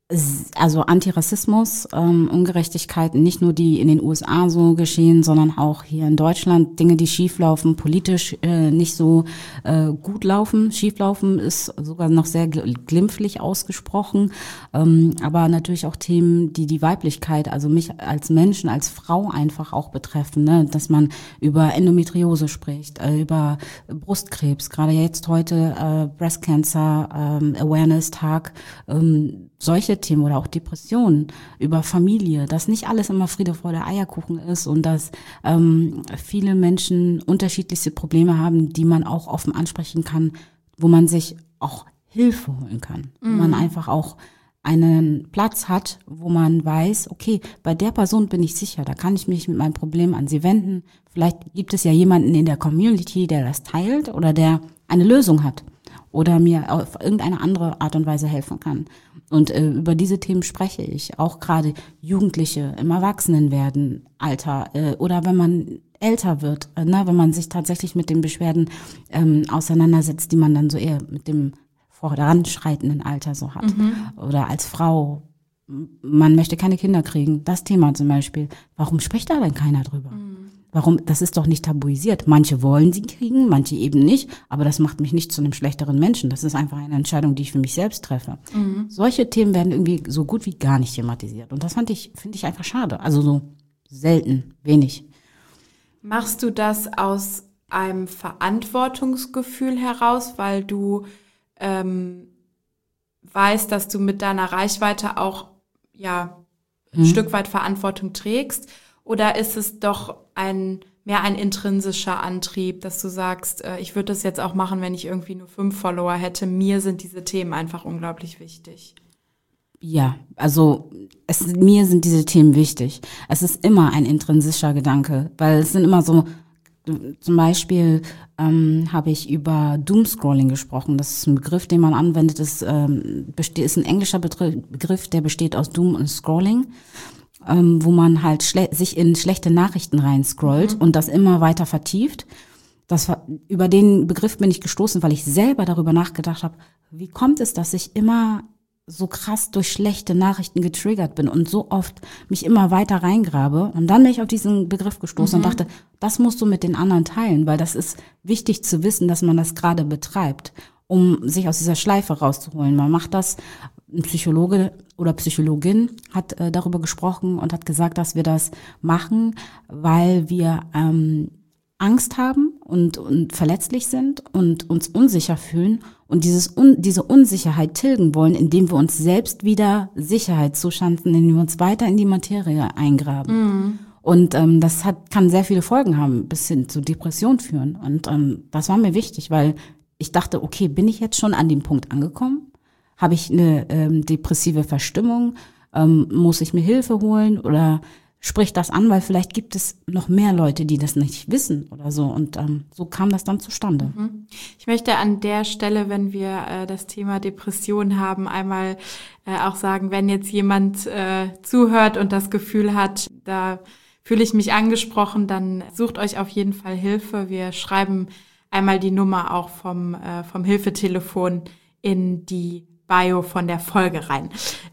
Also Antirassismus, Ungerechtigkeiten, nicht nur die in den USA so geschehen, sondern auch hier in Deutschland, Dinge, die schieflaufen, politisch nicht so gut laufen. Schieflaufen ist sogar noch sehr glimpflich ausgesprochen, aber natürlich auch Themen, die die Weiblichkeit, also mich als Menschen, als Frau einfach auch betreffen, ne? Dass man über Endometriose spricht, über Brustkrebs, gerade jetzt heute Breast Cancer Awareness Tag, solche Themen oder auch Depressionen, über Familie, dass nicht alles immer Friede, Freude, Eierkuchen ist und dass viele Menschen unterschiedlichste Probleme haben, die man auch offen ansprechen kann, wo man sich auch Hilfe holen kann, wo man einfach auch einen Platz hat, wo man weiß, okay, bei der Person bin ich sicher, da kann ich mich mit meinem Problem an sie wenden. Vielleicht gibt es ja jemanden in der Community, der das teilt oder der eine Lösung hat oder mir auf irgendeine andere Art und Weise helfen kann. Und über diese Themen spreche ich, auch gerade Jugendliche im Erwachsenenwerden, Alter oder wenn man älter wird, wenn man sich tatsächlich mit den Beschwerden auseinandersetzt, die man dann so eher mit dem voranschreitenden Alter so hat. Oder als Frau, man möchte keine Kinder kriegen, das Thema zum Beispiel. Warum spricht da denn keiner drüber? Warum? Das ist doch nicht tabuisiert. Manche wollen sie kriegen, manche eben nicht, aber das macht mich nicht zu einem schlechteren Menschen. Das ist einfach eine Entscheidung, die ich für mich selbst treffe. Solche Themen werden irgendwie so gut wie gar nicht thematisiert. Und das finde ich einfach schade. Also so selten, wenig. Machst du das aus einem Verantwortungsgefühl heraus, weil du weißt, dass du mit deiner Reichweite auch ein Stück weit Verantwortung trägst? Oder ist es doch mehr ein intrinsischer Antrieb, dass du sagst, ich würde das jetzt auch machen, wenn ich irgendwie nur 5 Follower hätte. Mir sind diese Themen einfach unglaublich wichtig. Ja, also mir sind diese Themen wichtig. Es ist immer ein intrinsischer Gedanke, weil es sind immer so, zum Beispiel habe ich über Doomscrolling gesprochen. Das ist ein Begriff, den man anwendet. Das ist ein englischer Begriff, der besteht aus Doom und Scrolling, wo man halt sich in schlechte Nachrichten reinscrollt und das immer weiter vertieft. Über den Begriff bin ich gestoßen, weil ich selber darüber nachgedacht habe, wie kommt es, dass ich immer so krass durch schlechte Nachrichten getriggert bin und so oft mich immer weiter reingrabe. Und dann bin ich auf diesen Begriff gestoßen und dachte, das musst du mit den anderen teilen, weil das ist wichtig zu wissen, dass man das gerade betreibt, um sich aus dieser Schleife rauszuholen. Man macht das, ein Psychologe oder Psychologin hat darüber gesprochen und hat gesagt, dass wir das machen, weil wir Angst haben und verletzlich sind und uns unsicher fühlen und diese Unsicherheit tilgen wollen, indem wir uns selbst wieder Sicherheit zuschanzen, indem wir uns weiter in die Materie eingraben. Und das kann sehr viele Folgen haben, bis hin zu Depression führen. Und das war mir wichtig, weil ich dachte, okay, bin ich jetzt schon an dem Punkt angekommen? Habe ich eine depressive Verstimmung? Muss ich mir Hilfe holen oder spricht das an, weil vielleicht gibt es noch mehr Leute, die das nicht wissen oder so. Und so kam das dann zustande. Ich möchte an der Stelle, wenn wir das Thema Depression haben, einmal auch sagen, wenn jetzt jemand zuhört und das Gefühl hat, da fühle ich mich angesprochen, dann sucht euch auf jeden Fall Hilfe. Wir schreiben einmal die Nummer auch vom Hilfetelefon in die Bio von der Folge rein.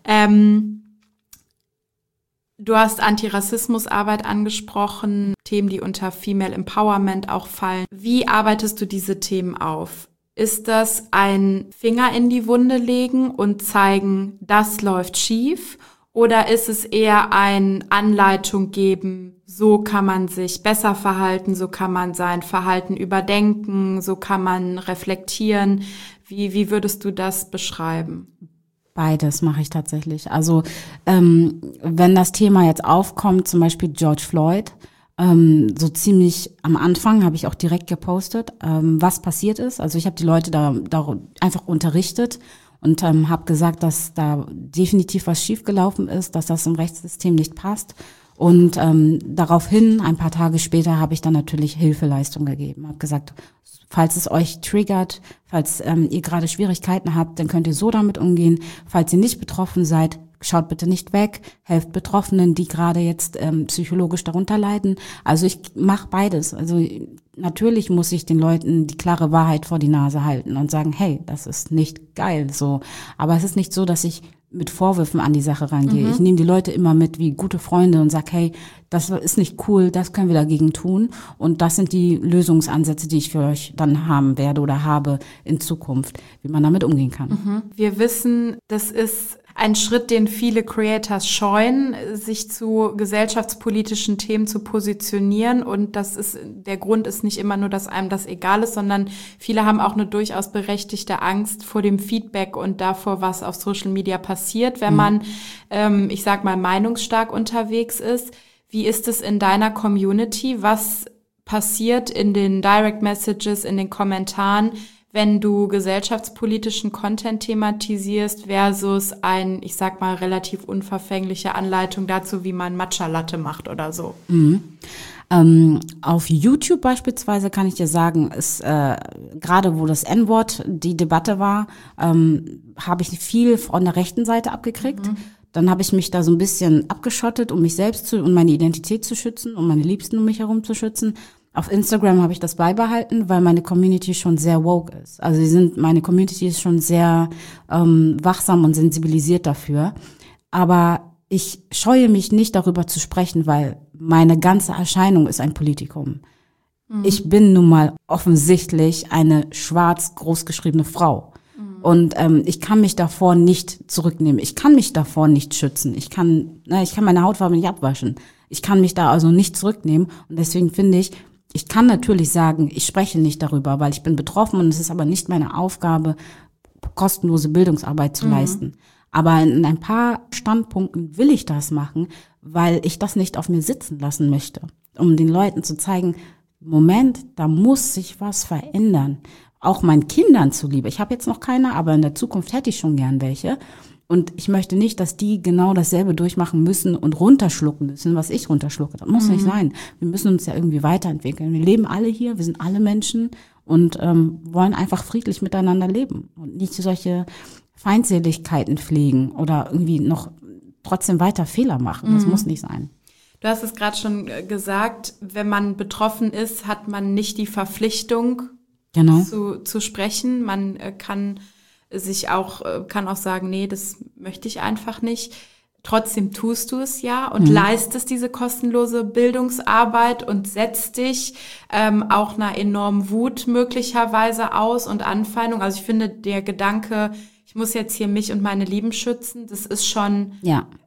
Du hast Antirassismusarbeit angesprochen, Themen, die unter Female Empowerment auch fallen. Wie arbeitest du diese Themen auf? Ist das ein Finger in die Wunde legen und zeigen, das läuft schief? Oder ist es eher eine Anleitung geben, so kann man sich besser verhalten, so kann man sein Verhalten überdenken, so kann man reflektieren? Wie würdest du das beschreiben? Beides mache ich tatsächlich. Also wenn das Thema jetzt aufkommt, zum Beispiel George Floyd, so ziemlich am Anfang habe ich auch direkt gepostet, was passiert ist. Also ich habe die Leute da einfach unterrichtet und habe gesagt, dass da definitiv was schiefgelaufen ist, dass das im Rechtssystem nicht passt. Und daraufhin, ein paar Tage später, habe ich dann natürlich Hilfeleistung gegeben. Habe gesagt, falls es euch triggert, falls ihr gerade Schwierigkeiten habt, dann könnt ihr so damit umgehen. Falls ihr nicht betroffen seid, schaut bitte nicht weg, helft Betroffenen, die gerade jetzt psychologisch darunter leiden. Also ich mache beides. Also natürlich muss ich den Leuten die klare Wahrheit vor die Nase halten und sagen, hey, das ist nicht geil, so. Aber es ist nicht so, dass ich mit Vorwürfen an die Sache rangehe. Ich nehme die Leute immer mit wie gute Freunde und sage, hey, das ist nicht cool, das können wir dagegen tun. Und das sind die Lösungsansätze, die ich für euch dann haben werde oder habe in Zukunft, wie man damit umgehen kann. Wir wissen, das ist ein Schritt, den viele Creators scheuen, sich zu gesellschaftspolitischen Themen zu positionieren. Und der Grund ist nicht immer nur, dass einem das egal ist, sondern viele haben auch eine durchaus berechtigte Angst vor dem Feedback und davor, was auf Social Media passiert, wenn man, ich sag mal, meinungsstark unterwegs ist. Wie ist es in deiner Community? Was passiert in den Direct Messages, in den Kommentaren, wenn du gesellschaftspolitischen Content thematisierst versus ich sag mal, relativ unverfängliche Anleitung dazu, wie man Matcha-Latte macht oder so? Auf YouTube beispielsweise kann ich dir sagen, ist gerade wo das N-Wort die Debatte war, habe ich viel von der rechten Seite abgekriegt. Dann habe ich mich da so ein bisschen abgeschottet, um mich selbst und meine Identität zu schützen, um meine Liebsten um mich herum zu schützen. Auf Instagram habe ich das beibehalten, weil meine Community schon sehr woke ist. Also meine Community ist schon sehr wachsam und sensibilisiert dafür. Aber ich scheue mich nicht, darüber zu sprechen, weil meine ganze Erscheinung ist ein Politikum. Ich bin nun mal offensichtlich eine schwarz großgeschriebene Frau. Und ich kann mich davor nicht zurücknehmen. Ich kann mich davor nicht schützen. Ich kann meine Hautfarbe nicht abwaschen. Ich kann mich da also nicht zurücknehmen. Und deswegen finde ich kann natürlich sagen, ich spreche nicht darüber, weil ich bin betroffen und es ist aber nicht meine Aufgabe, kostenlose Bildungsarbeit zu leisten. Aber in ein paar Standpunkten will ich das machen, weil ich das nicht auf mir sitzen lassen möchte, um den Leuten zu zeigen, Moment, da muss sich was verändern. Auch meinen Kindern zuliebe. Ich habe jetzt noch keine, aber in der Zukunft hätte ich schon gern welche. Und ich möchte nicht, dass die genau dasselbe durchmachen müssen und runterschlucken müssen, was ich runterschlucke. Das muss nicht sein. Wir müssen uns ja irgendwie weiterentwickeln. Wir leben alle hier, wir sind alle Menschen und wollen einfach friedlich miteinander leben und nicht solche Feindseligkeiten pflegen oder irgendwie noch trotzdem weiter Fehler machen. Das muss nicht sein. Du hast es gerade schon gesagt, wenn man betroffen ist, hat man nicht die Verpflichtung, zu sprechen. Man kann auch sagen, nee, das möchte ich einfach nicht. Trotzdem tust du es ja und leistest diese kostenlose Bildungsarbeit und setzt dich auch einer enormen Wut möglicherweise aus und Anfeindung. Also ich finde, der Gedanke, ich muss jetzt hier mich und meine Lieben schützen, das ist schon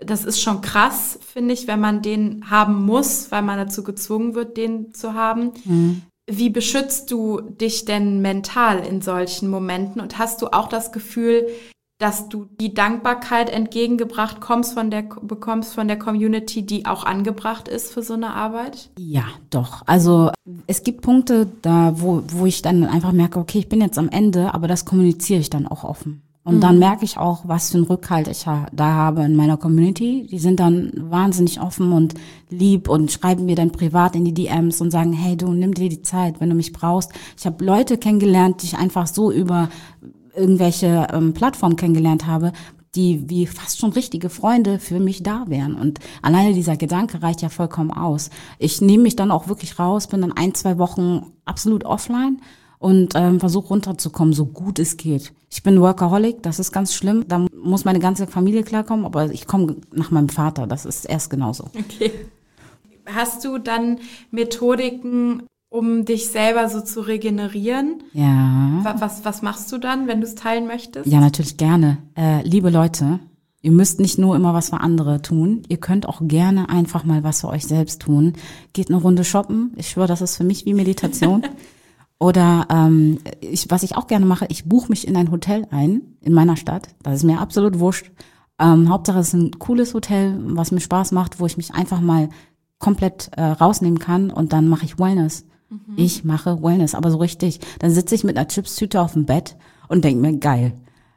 krass, finde ich, wenn man den haben muss, weil man dazu gezwungen wird, den zu haben. Wie beschützt du dich denn mental in solchen Momenten? Und hast du auch das Gefühl, dass du die Dankbarkeit entgegengebracht bekommst von der Community, die auch angebracht ist für so eine Arbeit? Ja, doch. Also es gibt Punkte, da wo ich dann einfach merke, okay, ich bin jetzt am Ende, aber das kommuniziere ich dann auch offen. Und dann merke ich auch, was für einen Rückhalt ich da habe in meiner Community. Die sind dann wahnsinnig offen und lieb und schreiben mir dann privat in die DMs und sagen, hey, du, nimm dir die Zeit, wenn du mich brauchst. Ich habe Leute kennengelernt, die ich einfach so über irgendwelche Plattformen kennengelernt habe, die wie fast schon richtige Freunde für mich da wären. Und alleine dieser Gedanke reicht ja vollkommen aus. Ich nehme mich dann auch wirklich raus, bin dann 1-2 Wochen absolut offline und versuche runterzukommen, so gut es geht. Ich bin Workaholic, das ist ganz schlimm. Da muss meine ganze Familie klarkommen, aber ich komme nach meinem Vater, das ist erst genauso. Okay. Hast du dann Methodiken, um dich selber so zu regenerieren? Ja. Was machst du dann, wenn du es teilen möchtest? Ja, natürlich gerne. Liebe Leute, ihr müsst nicht nur immer was für andere tun. Ihr könnt auch gerne einfach mal was für euch selbst tun. Geht eine Runde shoppen. Ich schwöre, das ist für mich wie Meditation. Oder was ich auch gerne mache, ich buche mich in ein Hotel ein, in meiner Stadt. Das ist mir absolut wurscht. Hauptsache es ist ein cooles Hotel, was mir Spaß macht, wo ich mich einfach mal komplett rausnehmen kann und dann mache ich Wellness. Ich mache Wellness, aber so richtig. Dann sitze ich mit einer Chipstüte auf dem Bett und denke mir, geil.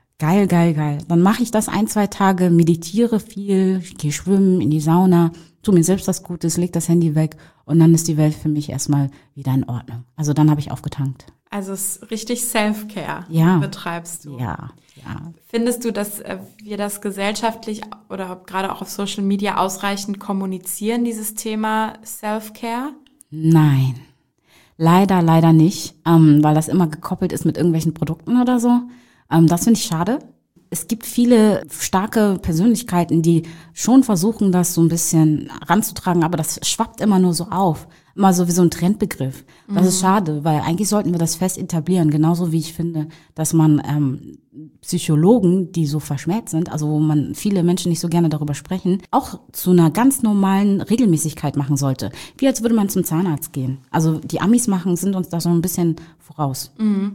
Dann mache ich das 1-2 Tage, meditiere viel, gehe schwimmen, in die Sauna, tu mir selbst was Gutes, leg das Handy weg und dann ist die Welt für mich erstmal wieder in Ordnung. Also dann habe ich aufgetankt. Also es ist richtig Self-Care betreibst du. Ja. Findest du, dass wir das gesellschaftlich oder gerade auch auf Social Media ausreichend kommunizieren, dieses Thema Self-Care? Nein, leider nicht, weil das immer gekoppelt ist mit irgendwelchen Produkten oder so. Das finde ich schade. es gibt viele starke Persönlichkeiten, die schon versuchen, das so ein bisschen ranzutragen, aber das schwappt immer nur so auf. Immer so wie so ein Trendbegriff. Das ist schade, weil eigentlich sollten wir das fest etablieren. Genauso wie ich finde, dass man Psychologen, die so verschmäht sind, also wo man viele Menschen nicht so gerne darüber sprechen, auch zu einer ganz normalen Regelmäßigkeit machen sollte. Wie als würde man zum Zahnarzt gehen. Also die Amis sind uns da so ein bisschen voraus.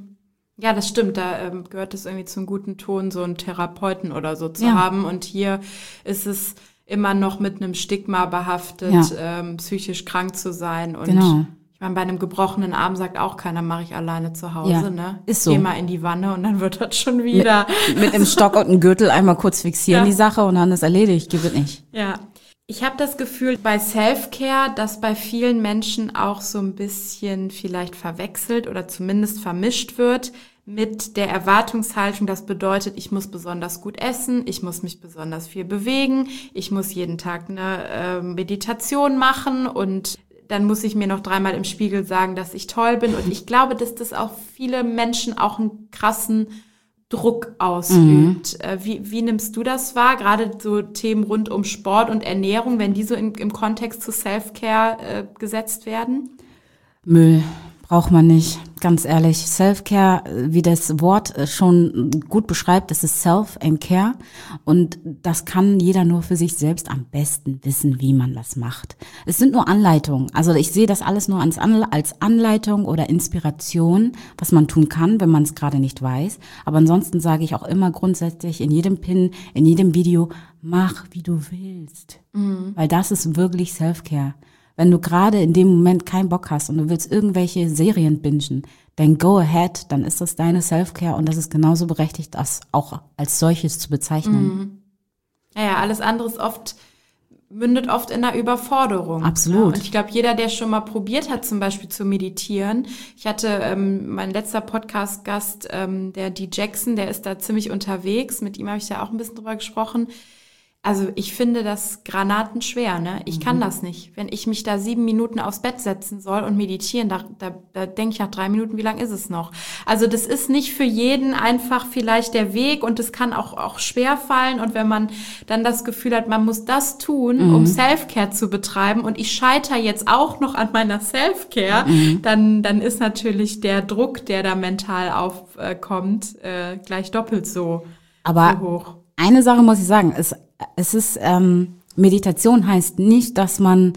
Ja, das stimmt. Da gehört es irgendwie zum guten Ton, so einen Therapeuten oder so zu haben. Und hier ist es immer noch mit einem Stigma behaftet, psychisch krank zu sein. Und ich meine, bei einem gebrochenen Arm sagt auch keiner, mache ich alleine zu Hause. Ne? Ist so. Geh mal in die Wanne und dann wird das schon wieder. Mit einem Stock und einem Gürtel einmal kurz fixieren die Sache und dann ist erledigt, gibt es nicht. Ja. Ich habe das Gefühl bei Self-Care, dass bei vielen Menschen auch so ein bisschen vielleicht verwechselt oder zumindest vermischt wird mit der Erwartungshaltung. Das bedeutet, ich muss besonders gut essen, ich muss mich besonders viel bewegen, ich muss jeden Tag eine Meditation machen und dann muss ich mir noch 3-mal im Spiegel sagen, dass ich toll bin. Und ich glaube, dass das auf viele Menschen auch einen krassen Druck ausübt. Wie nimmst du das wahr? Gerade so Themen rund um Sport und Ernährung, wenn die so im Kontext zu Self-Care gesetzt werden? Müll braucht man nicht, ganz ehrlich. Self-Care, wie das Wort schon gut beschreibt, das ist Self and Care. Und das kann jeder nur für sich selbst am besten wissen, wie man das macht. Es sind nur Anleitungen. Also ich sehe das alles nur als Anleitung oder Inspiration, was man tun kann, wenn man es gerade nicht weiß. Aber ansonsten sage ich auch immer grundsätzlich in jedem Pin, in jedem Video, mach, wie du willst. Weil das ist wirklich Self-Care. Wenn du gerade in dem Moment keinen Bock hast und du willst irgendwelche Serien bingen, dann go ahead, dann ist das deine Self-Care und das ist genauso berechtigt, das auch als solches zu bezeichnen. Ja, alles andere ist mündet oft in einer Überforderung. Absolut. Ja, und ich glaube, jeder, der schon mal probiert hat, zum Beispiel zu meditieren, ich hatte mein letzter Podcast-Gast, der D. Jackson, der ist da ziemlich unterwegs, mit ihm habe ich ja auch ein bisschen drüber gesprochen. Also ich finde das granatenschwer, ne? Ich kann das nicht. Wenn ich mich da 7 Minuten aufs Bett setzen soll und meditieren, da denke ich nach 3 Minuten, wie lang ist es noch? Also das ist nicht für jeden einfach vielleicht der Weg und es kann auch schwer fallen. Und wenn man dann das Gefühl hat, man muss das tun, um Self-Care zu betreiben und ich scheitere jetzt auch noch an meiner Self-Care, dann ist natürlich der Druck, der da mental aufkommt, gleich doppelt so hoch. Eine Sache muss ich sagen, es ist Meditation heißt nicht, dass man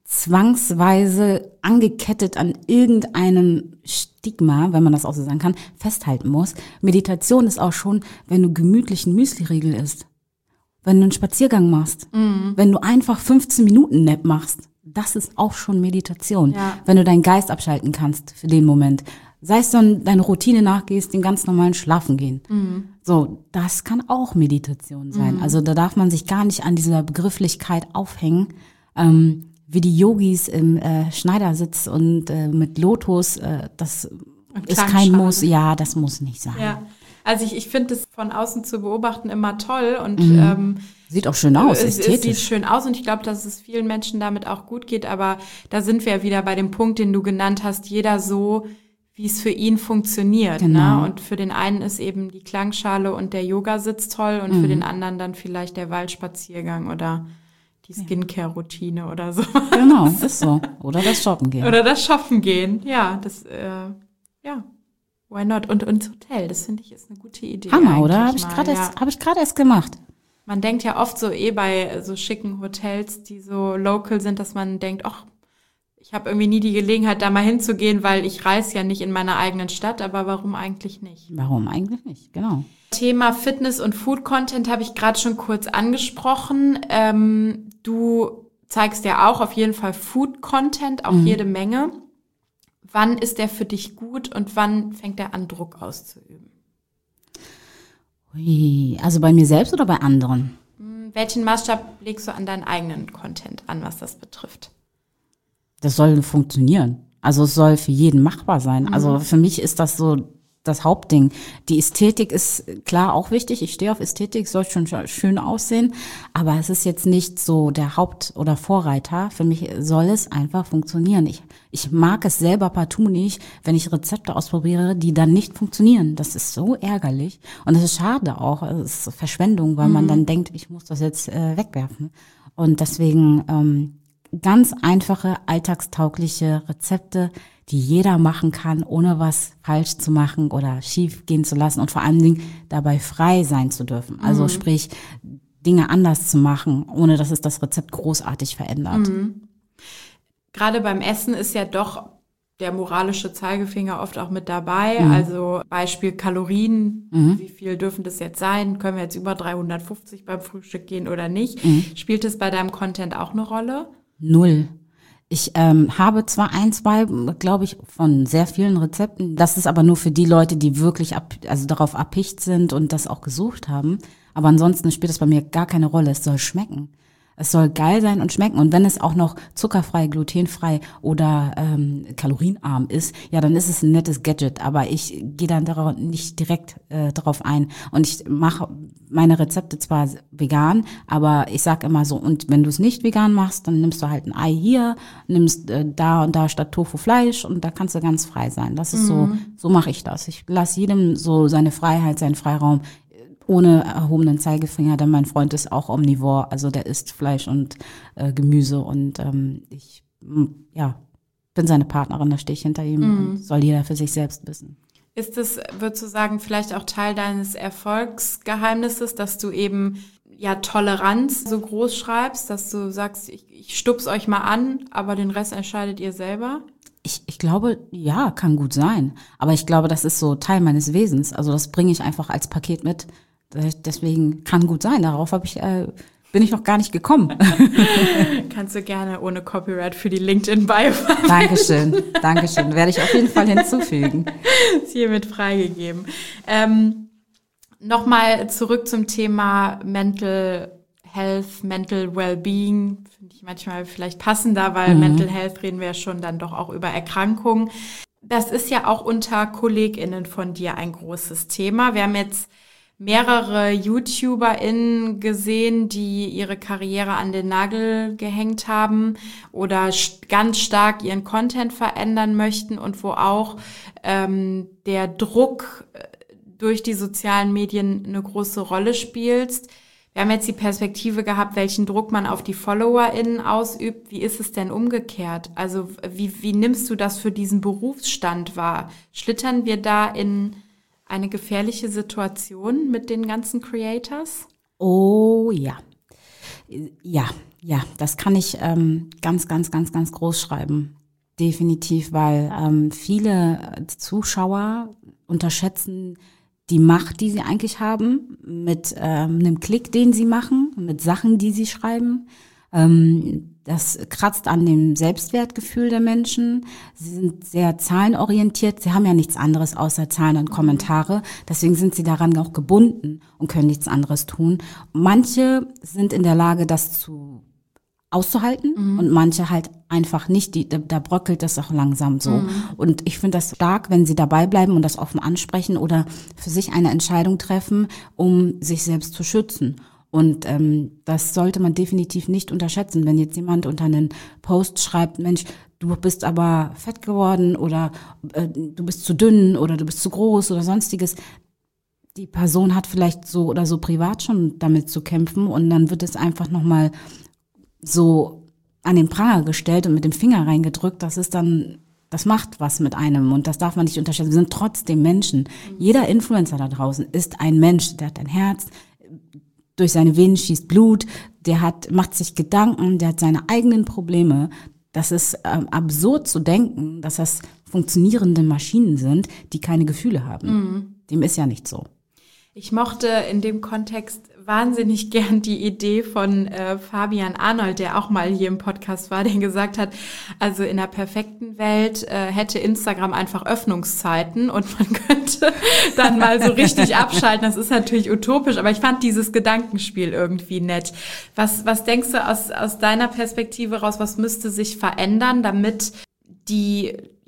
zwangsweise angekettet an irgendeinem Stigma, wenn man das auch so sagen kann, festhalten muss. Meditation ist auch schon, wenn du gemütlichen Müsli-Riegel isst, wenn du einen Spaziergang machst, wenn du einfach 15 Minuten Nap machst, das ist auch schon Meditation. Ja. Wenn du deinen Geist abschalten kannst für den Moment. Sei es dann deine Routine nachgehst, den ganz normalen Schlafen gehen. So, das kann auch Meditation sein. Also da darf man sich gar nicht an dieser Begrifflichkeit aufhängen, wie die Yogis im Schneidersitz und mit Lotus, das ist kein Muss. Ja, das muss nicht sein. Ja. Also ich finde es von außen zu beobachten immer toll und sieht auch schön aus, ästhetisch. Es sieht schön aus und ich glaube, dass es vielen Menschen damit auch gut geht, aber da sind wir ja wieder bei dem Punkt, den du genannt hast, jeder so, wie es für ihn funktioniert. Genau. Ne? Und für den einen ist eben die Klangschale und der Yogasitz toll und für den anderen dann vielleicht der Waldspaziergang oder die Skincare-Routine oder so. Genau, ist so. Oder das Shoppen gehen. Oder das Shoppen gehen, ja, das, why not? Und ins Hotel, das finde ich ist eine gute Idee. Hammer, oder? Habe ich gerade erst gemacht. Man denkt ja oft so bei so schicken Hotels, die so local sind, dass man denkt, ach, ich habe irgendwie nie die Gelegenheit, da mal hinzugehen, weil ich reise ja nicht in meiner eigenen Stadt, aber warum eigentlich nicht? Warum eigentlich nicht, genau. Thema Fitness und Food-Content habe ich gerade schon kurz angesprochen. Du zeigst ja auch auf jeden Fall Food-Content, auch jede Menge. Wann ist der für dich gut und wann fängt er an, Druck auszuüben? Ui, also bei mir selbst oder bei anderen? Welchen Maßstab legst du an deinen eigenen Content an, was das betrifft? Das soll funktionieren. Also es soll für jeden machbar sein. Also für mich ist das so das Hauptding. Die Ästhetik ist klar auch wichtig. Ich stehe auf Ästhetik, soll schon schön aussehen. Aber es ist jetzt nicht so der Haupt- oder Vorreiter. Für mich soll es einfach funktionieren. Ich mag es selber partout nicht, wenn ich Rezepte ausprobiere, die dann nicht funktionieren. Das ist so ärgerlich. Und es ist schade auch. Es ist Verschwendung, weil man dann denkt, ich muss das jetzt wegwerfen. Und deswegen ganz einfache, alltagstaugliche Rezepte, die jeder machen kann, ohne was falsch zu machen oder schief gehen zu lassen und vor allen Dingen dabei frei sein zu dürfen. Also sprich, Dinge anders zu machen, ohne dass es das Rezept großartig verändert. Gerade beim Essen ist ja doch der moralische Zeigefinger oft auch mit dabei. Also Beispiel Kalorien, wie viel dürfen das jetzt sein? Können wir jetzt über 350 beim Frühstück gehen oder nicht? Spielt es bei deinem Content auch eine Rolle? 0. Ich habe zwar zwei, glaube ich, von sehr vielen Rezepten. Das ist aber nur für die Leute, die wirklich darauf erpicht sind und das auch gesucht haben. Aber ansonsten spielt es bei mir gar keine Rolle. Es soll schmecken. Es soll geil sein und schmecken. Und wenn es auch noch zuckerfrei, glutenfrei oder kalorienarm ist, ja, dann ist es ein nettes Gadget. Aber ich gehe dann nicht direkt darauf ein. Und ich mache meine Rezepte zwar vegan, aber ich sag immer so, und wenn du es nicht vegan machst, dann nimmst du halt ein Ei hier, nimmst da und da statt Tofu Fleisch und da kannst du ganz frei sein. Das ist so mache ich das. Ich lasse jedem so seine Freiheit, seinen Freiraum, ohne erhobenen Zeigefinger, denn mein Freund ist auch omnivor, also der isst Fleisch und Gemüse und ich bin seine Partnerin, da stehe ich hinter ihm und soll jeder für sich selbst wissen. Ist es, würdest du sagen, vielleicht auch Teil deines Erfolgsgeheimnisses, dass du eben Toleranz so groß schreibst, dass du sagst, ich stups euch mal an, aber den Rest entscheidet ihr selber? Ich glaube, ja, kann gut sein. Aber ich glaube, das ist so Teil meines Wesens. Also das bringe ich einfach als Paket mit. Deswegen kann gut sein. Darauf bin ich noch gar nicht gekommen. Kannst du gerne ohne Copyright für die LinkedIn-Bio verwenden. Dankeschön. Werde ich auf jeden Fall hinzufügen. Ist hiermit freigegeben. Nochmal zurück zum Thema Mental Health, Mental Wellbeing. Finde ich manchmal vielleicht passender, weil Mental Health reden wir ja schon dann doch auch über Erkrankungen. Das ist ja auch unter KollegInnen von dir ein großes Thema. Wir haben jetzt mehrere YouTuberInnen gesehen, die ihre Karriere an den Nagel gehängt haben oder ganz stark ihren Content verändern möchten und wo auch der Druck durch die sozialen Medien eine große Rolle spielt. Wir haben jetzt die Perspektive gehabt, welchen Druck man auf die FollowerInnen ausübt. Wie ist es denn umgekehrt? Also wie nimmst du das für diesen Berufsstand wahr? Schlittern wir da in eine gefährliche Situation mit den ganzen Creators? Oh ja. Ja, das kann ich ganz groß schreiben. Definitiv, weil viele Zuschauer unterschätzen die Macht, die sie eigentlich haben, mit einem Klick, den sie machen, mit Sachen, die sie schreiben. Das kratzt an dem Selbstwertgefühl der Menschen. Sie sind sehr zahlenorientiert. Sie haben ja nichts anderes außer Zahlen und Kommentare. Deswegen sind sie daran auch gebunden und können nichts anderes tun. Manche sind in der Lage, das auszuhalten und manche halt einfach nicht. Da bröckelt das auch langsam so. Und ich finde das stark, wenn sie dabei bleiben und das offen ansprechen oder für sich eine Entscheidung treffen, um sich selbst zu schützen. Und das sollte man definitiv nicht unterschätzen, wenn jetzt jemand unter einen Post schreibt, Mensch, du bist aber fett geworden oder du bist zu dünn oder du bist zu groß oder sonstiges. Die Person hat vielleicht so oder so privat schon damit zu kämpfen und dann wird es einfach nochmal so an den Pranger gestellt und mit dem Finger reingedrückt. Das macht was mit einem und das darf man nicht unterschätzen. Wir sind trotzdem Menschen. Jeder Influencer da draußen ist ein Mensch, der hat ein Herz, durch seine Venen schießt Blut, macht sich Gedanken, der hat seine eigenen Probleme. Das ist absurd zu denken, dass das funktionierende Maschinen sind, die keine Gefühle haben. Dem ist ja nicht so. Ich mochte in dem Kontext wahnsinnig gern die Idee von Fabian Arnold, der auch mal hier im Podcast war, der gesagt hat, also in der perfekten Welt hätte Instagram einfach Öffnungszeiten und man könnte dann mal so richtig abschalten. Das ist natürlich utopisch, aber ich fand dieses Gedankenspiel irgendwie nett. Was denkst du aus deiner Perspektive raus, was müsste sich verändern, damit die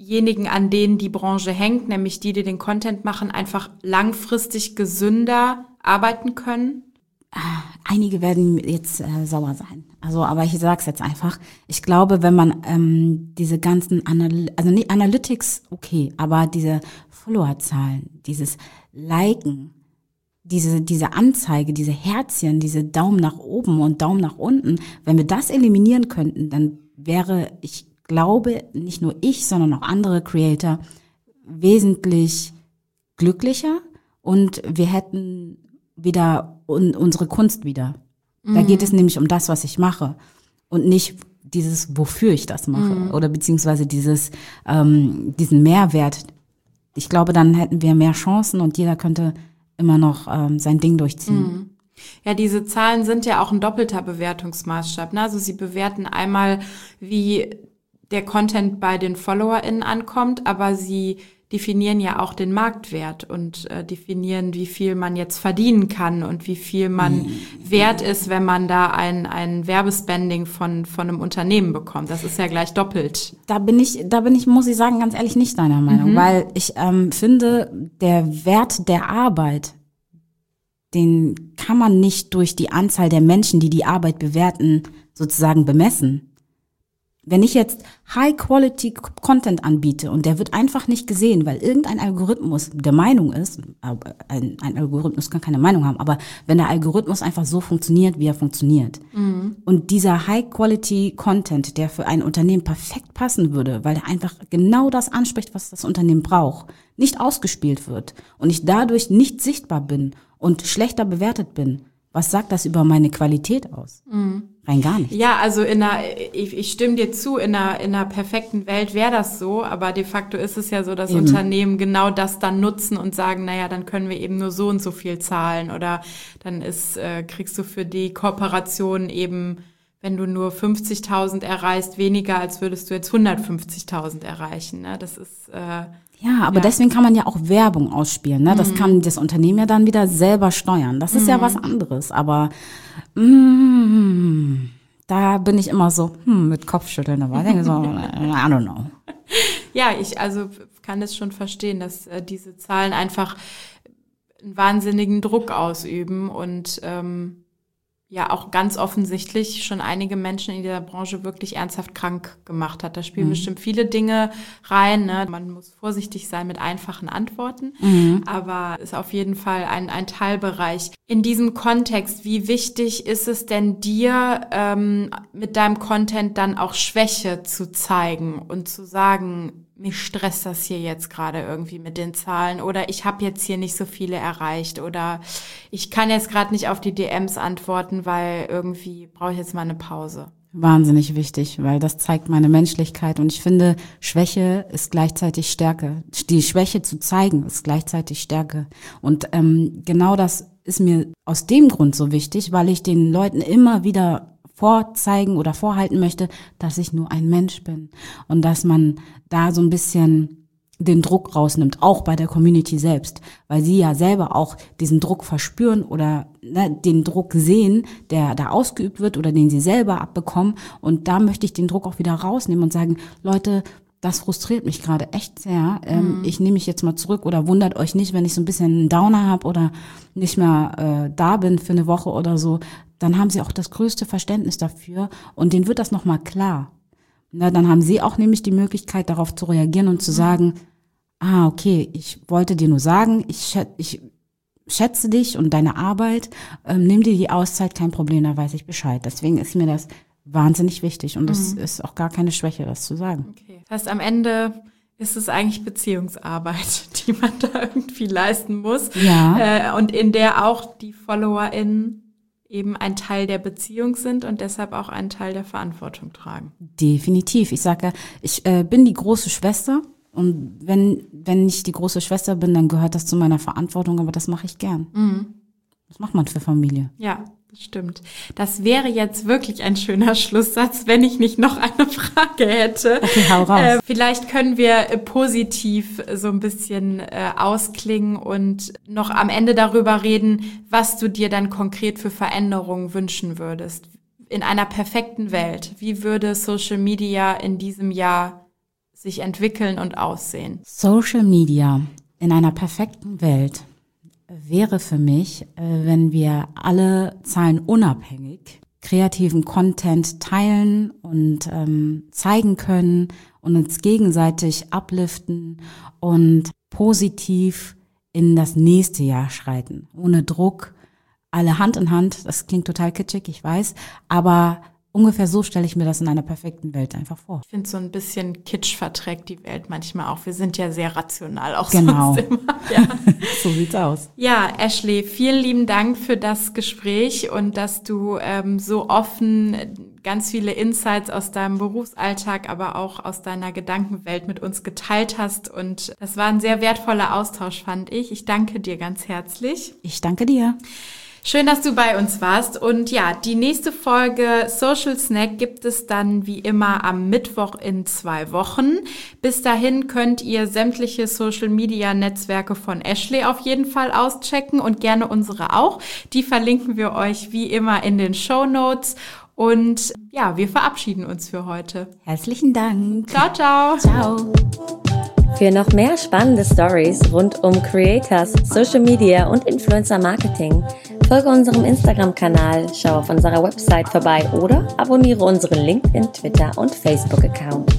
diejenigen, an denen die Branche hängt, nämlich die den Content machen, einfach langfristig gesünder arbeiten können? Einige werden jetzt sauer sein. Also, aber ich sag's jetzt einfach. Ich glaube, wenn man diese ganzen Analytics, okay, aber diese Followerzahlen, dieses Liken, diese Anzeige, diese Herzchen, diese Daumen nach oben und Daumen nach unten, wenn wir das eliminieren könnten, dann wäre, ich glaube, nicht nur ich, sondern auch andere Creator wesentlich glücklicher und wir hätten wieder unsere Kunst wieder. Da geht es nämlich um das, was ich mache und nicht dieses, wofür ich das mache oder beziehungsweise diesen Mehrwert. Ich glaube, dann hätten wir mehr Chancen und jeder könnte immer noch sein Ding durchziehen. Ja, diese Zahlen sind ja auch ein doppelter Bewertungsmaßstab. Ne? Also sie bewerten einmal, wie der Content bei den FollowerInnen ankommt, aber sie definieren ja auch den Marktwert und definieren, wie viel man jetzt verdienen kann und wie viel man wert ist, wenn man da ein Werbespending von einem Unternehmen bekommt. Das ist ja gleich doppelt. Da bin ich, muss ich sagen, ganz ehrlich nicht deiner Meinung, weil ich finde, der Wert der Arbeit, den kann man nicht durch die Anzahl der Menschen, die die Arbeit bewerten, sozusagen bemessen. Wenn ich jetzt High-Quality-Content anbiete und der wird einfach nicht gesehen, weil irgendein Algorithmus der Meinung ist, ein Algorithmus kann keine Meinung haben, aber wenn der Algorithmus einfach so funktioniert, wie er funktioniert und dieser High-Quality-Content, der für ein Unternehmen perfekt passen würde, weil er einfach genau das anspricht, was das Unternehmen braucht, nicht ausgespielt wird und ich dadurch nicht sichtbar bin und schlechter bewertet bin, was sagt das über meine Qualität aus? Rein gar nicht. Ja, also ich stimme dir zu, in einer perfekten Welt wäre das so, aber de facto ist es ja so, dass Unternehmen genau das dann nutzen und sagen, naja, dann können wir eben nur so und so viel zahlen oder dann kriegst du für die Kooperation eben, wenn du nur 50.000 erreichst, weniger, als würdest du jetzt 150.000 erreichen. Ne? Das ist ja, aber deswegen kann man ja auch Werbung ausspielen. Ne? Das kann das Unternehmen ja dann wieder selber steuern. Das ist ja was anderes. Aber da bin ich immer so mit Kopfschütteln dabei. Ich denke so, I don't know. Ja, ich kann es schon verstehen, dass diese Zahlen einfach einen wahnsinnigen Druck ausüben und ja auch ganz offensichtlich schon einige Menschen in dieser Branche wirklich ernsthaft krank gemacht hat. Da spielen bestimmt viele Dinge rein. Ne? Man muss vorsichtig sein mit einfachen Antworten, aber ist auf jeden Fall ein Teilbereich. In diesem Kontext, wie wichtig ist es denn dir, mit deinem Content dann auch Schwäche zu zeigen und zu sagen, mich stresst das hier jetzt gerade irgendwie mit den Zahlen oder ich habe jetzt hier nicht so viele erreicht oder ich kann jetzt gerade nicht auf die DMs antworten, weil irgendwie brauche ich jetzt mal eine Pause. Wahnsinnig wichtig, weil das zeigt meine Menschlichkeit und ich finde, Schwäche ist gleichzeitig Stärke. Die Schwäche zu zeigen ist gleichzeitig Stärke und genau das ist mir aus dem Grund so wichtig, weil ich den Leuten immer wieder vorzeigen oder vorhalten möchte, dass ich nur ein Mensch bin und dass man da so ein bisschen den Druck rausnimmt, auch bei der Community selbst, weil sie ja selber auch diesen Druck verspüren oder den Druck sehen, der da ausgeübt wird oder den sie selber abbekommen und da möchte ich den Druck auch wieder rausnehmen und sagen, Leute, das frustriert mich gerade echt sehr. Ich nehme mich jetzt mal zurück oder wundert euch nicht, wenn ich so ein bisschen einen Downer habe oder nicht mehr da bin für eine Woche oder so. Dann haben sie auch das größte Verständnis dafür und denen wird das nochmal klar. Dann haben sie auch nämlich die Möglichkeit, darauf zu reagieren und zu sagen, okay, ich wollte dir nur sagen, ich schätze dich und deine Arbeit, nimm dir die Auszeit, kein Problem, da weiß ich Bescheid. Deswegen ist mir das wahnsinnig wichtig und das ist auch gar keine Schwäche, das zu sagen. Okay. Das heißt, am Ende ist es eigentlich Beziehungsarbeit, die man da irgendwie leisten muss. Ja. Und in der auch die FollowerInnen eben ein Teil der Beziehung sind und deshalb auch einen Teil der Verantwortung tragen. Definitiv. Ich sage, ich bin die große Schwester und wenn ich die große Schwester bin, dann gehört das zu meiner Verantwortung, aber das mache ich gern. Das macht man für Familie. Ja, das stimmt. Das wäre jetzt wirklich ein schöner Schlusssatz, wenn ich nicht noch eine Frage hätte. Okay, hau raus. Vielleicht können wir positiv so ein bisschen ausklingen und noch am Ende darüber reden, was du dir dann konkret für Veränderungen wünschen würdest. In einer perfekten Welt, wie würde Social Media in diesem Jahr sich entwickeln und aussehen? Social Media in einer perfekten Welt wäre für mich, wenn wir alle zahlenunabhängig kreativen Content teilen und zeigen können und uns gegenseitig upliften und positiv in das nächste Jahr schreiten. Ohne Druck, alle Hand in Hand. Das klingt total kitschig, ich weiß, aber ungefähr so stelle ich mir das in einer perfekten Welt einfach vor. Ich finde, so ein bisschen Kitsch verträgt die Welt manchmal auch. Wir sind ja sehr rational, auch genau. sonst immer. Ja. So sieht's aus. Ja, Ashley, vielen lieben Dank für das Gespräch und dass du so offen ganz viele Insights aus deinem Berufsalltag, aber auch aus deiner Gedankenwelt mit uns geteilt hast. Und das war ein sehr wertvoller Austausch, fand ich. Ich danke dir ganz herzlich. Ich danke dir. Schön, dass du bei uns warst. Und ja, die nächste Folge Social Snack gibt es dann wie immer am Mittwoch in 2 Wochen. Bis dahin könnt ihr sämtliche Social Media Netzwerke von Ashley auf jeden Fall auschecken und gerne unsere auch. Die verlinken wir euch wie immer in den Shownotes. Und ja, wir verabschieden uns für heute. Herzlichen Dank. Ciao, ciao. Ciao. Für noch mehr spannende Stories rund um Creators, Social Media und Influencer Marketing folge unserem Instagram-Kanal, schau auf unserer Website vorbei oder abonniere unseren LinkedIn, Twitter und Facebook-Account.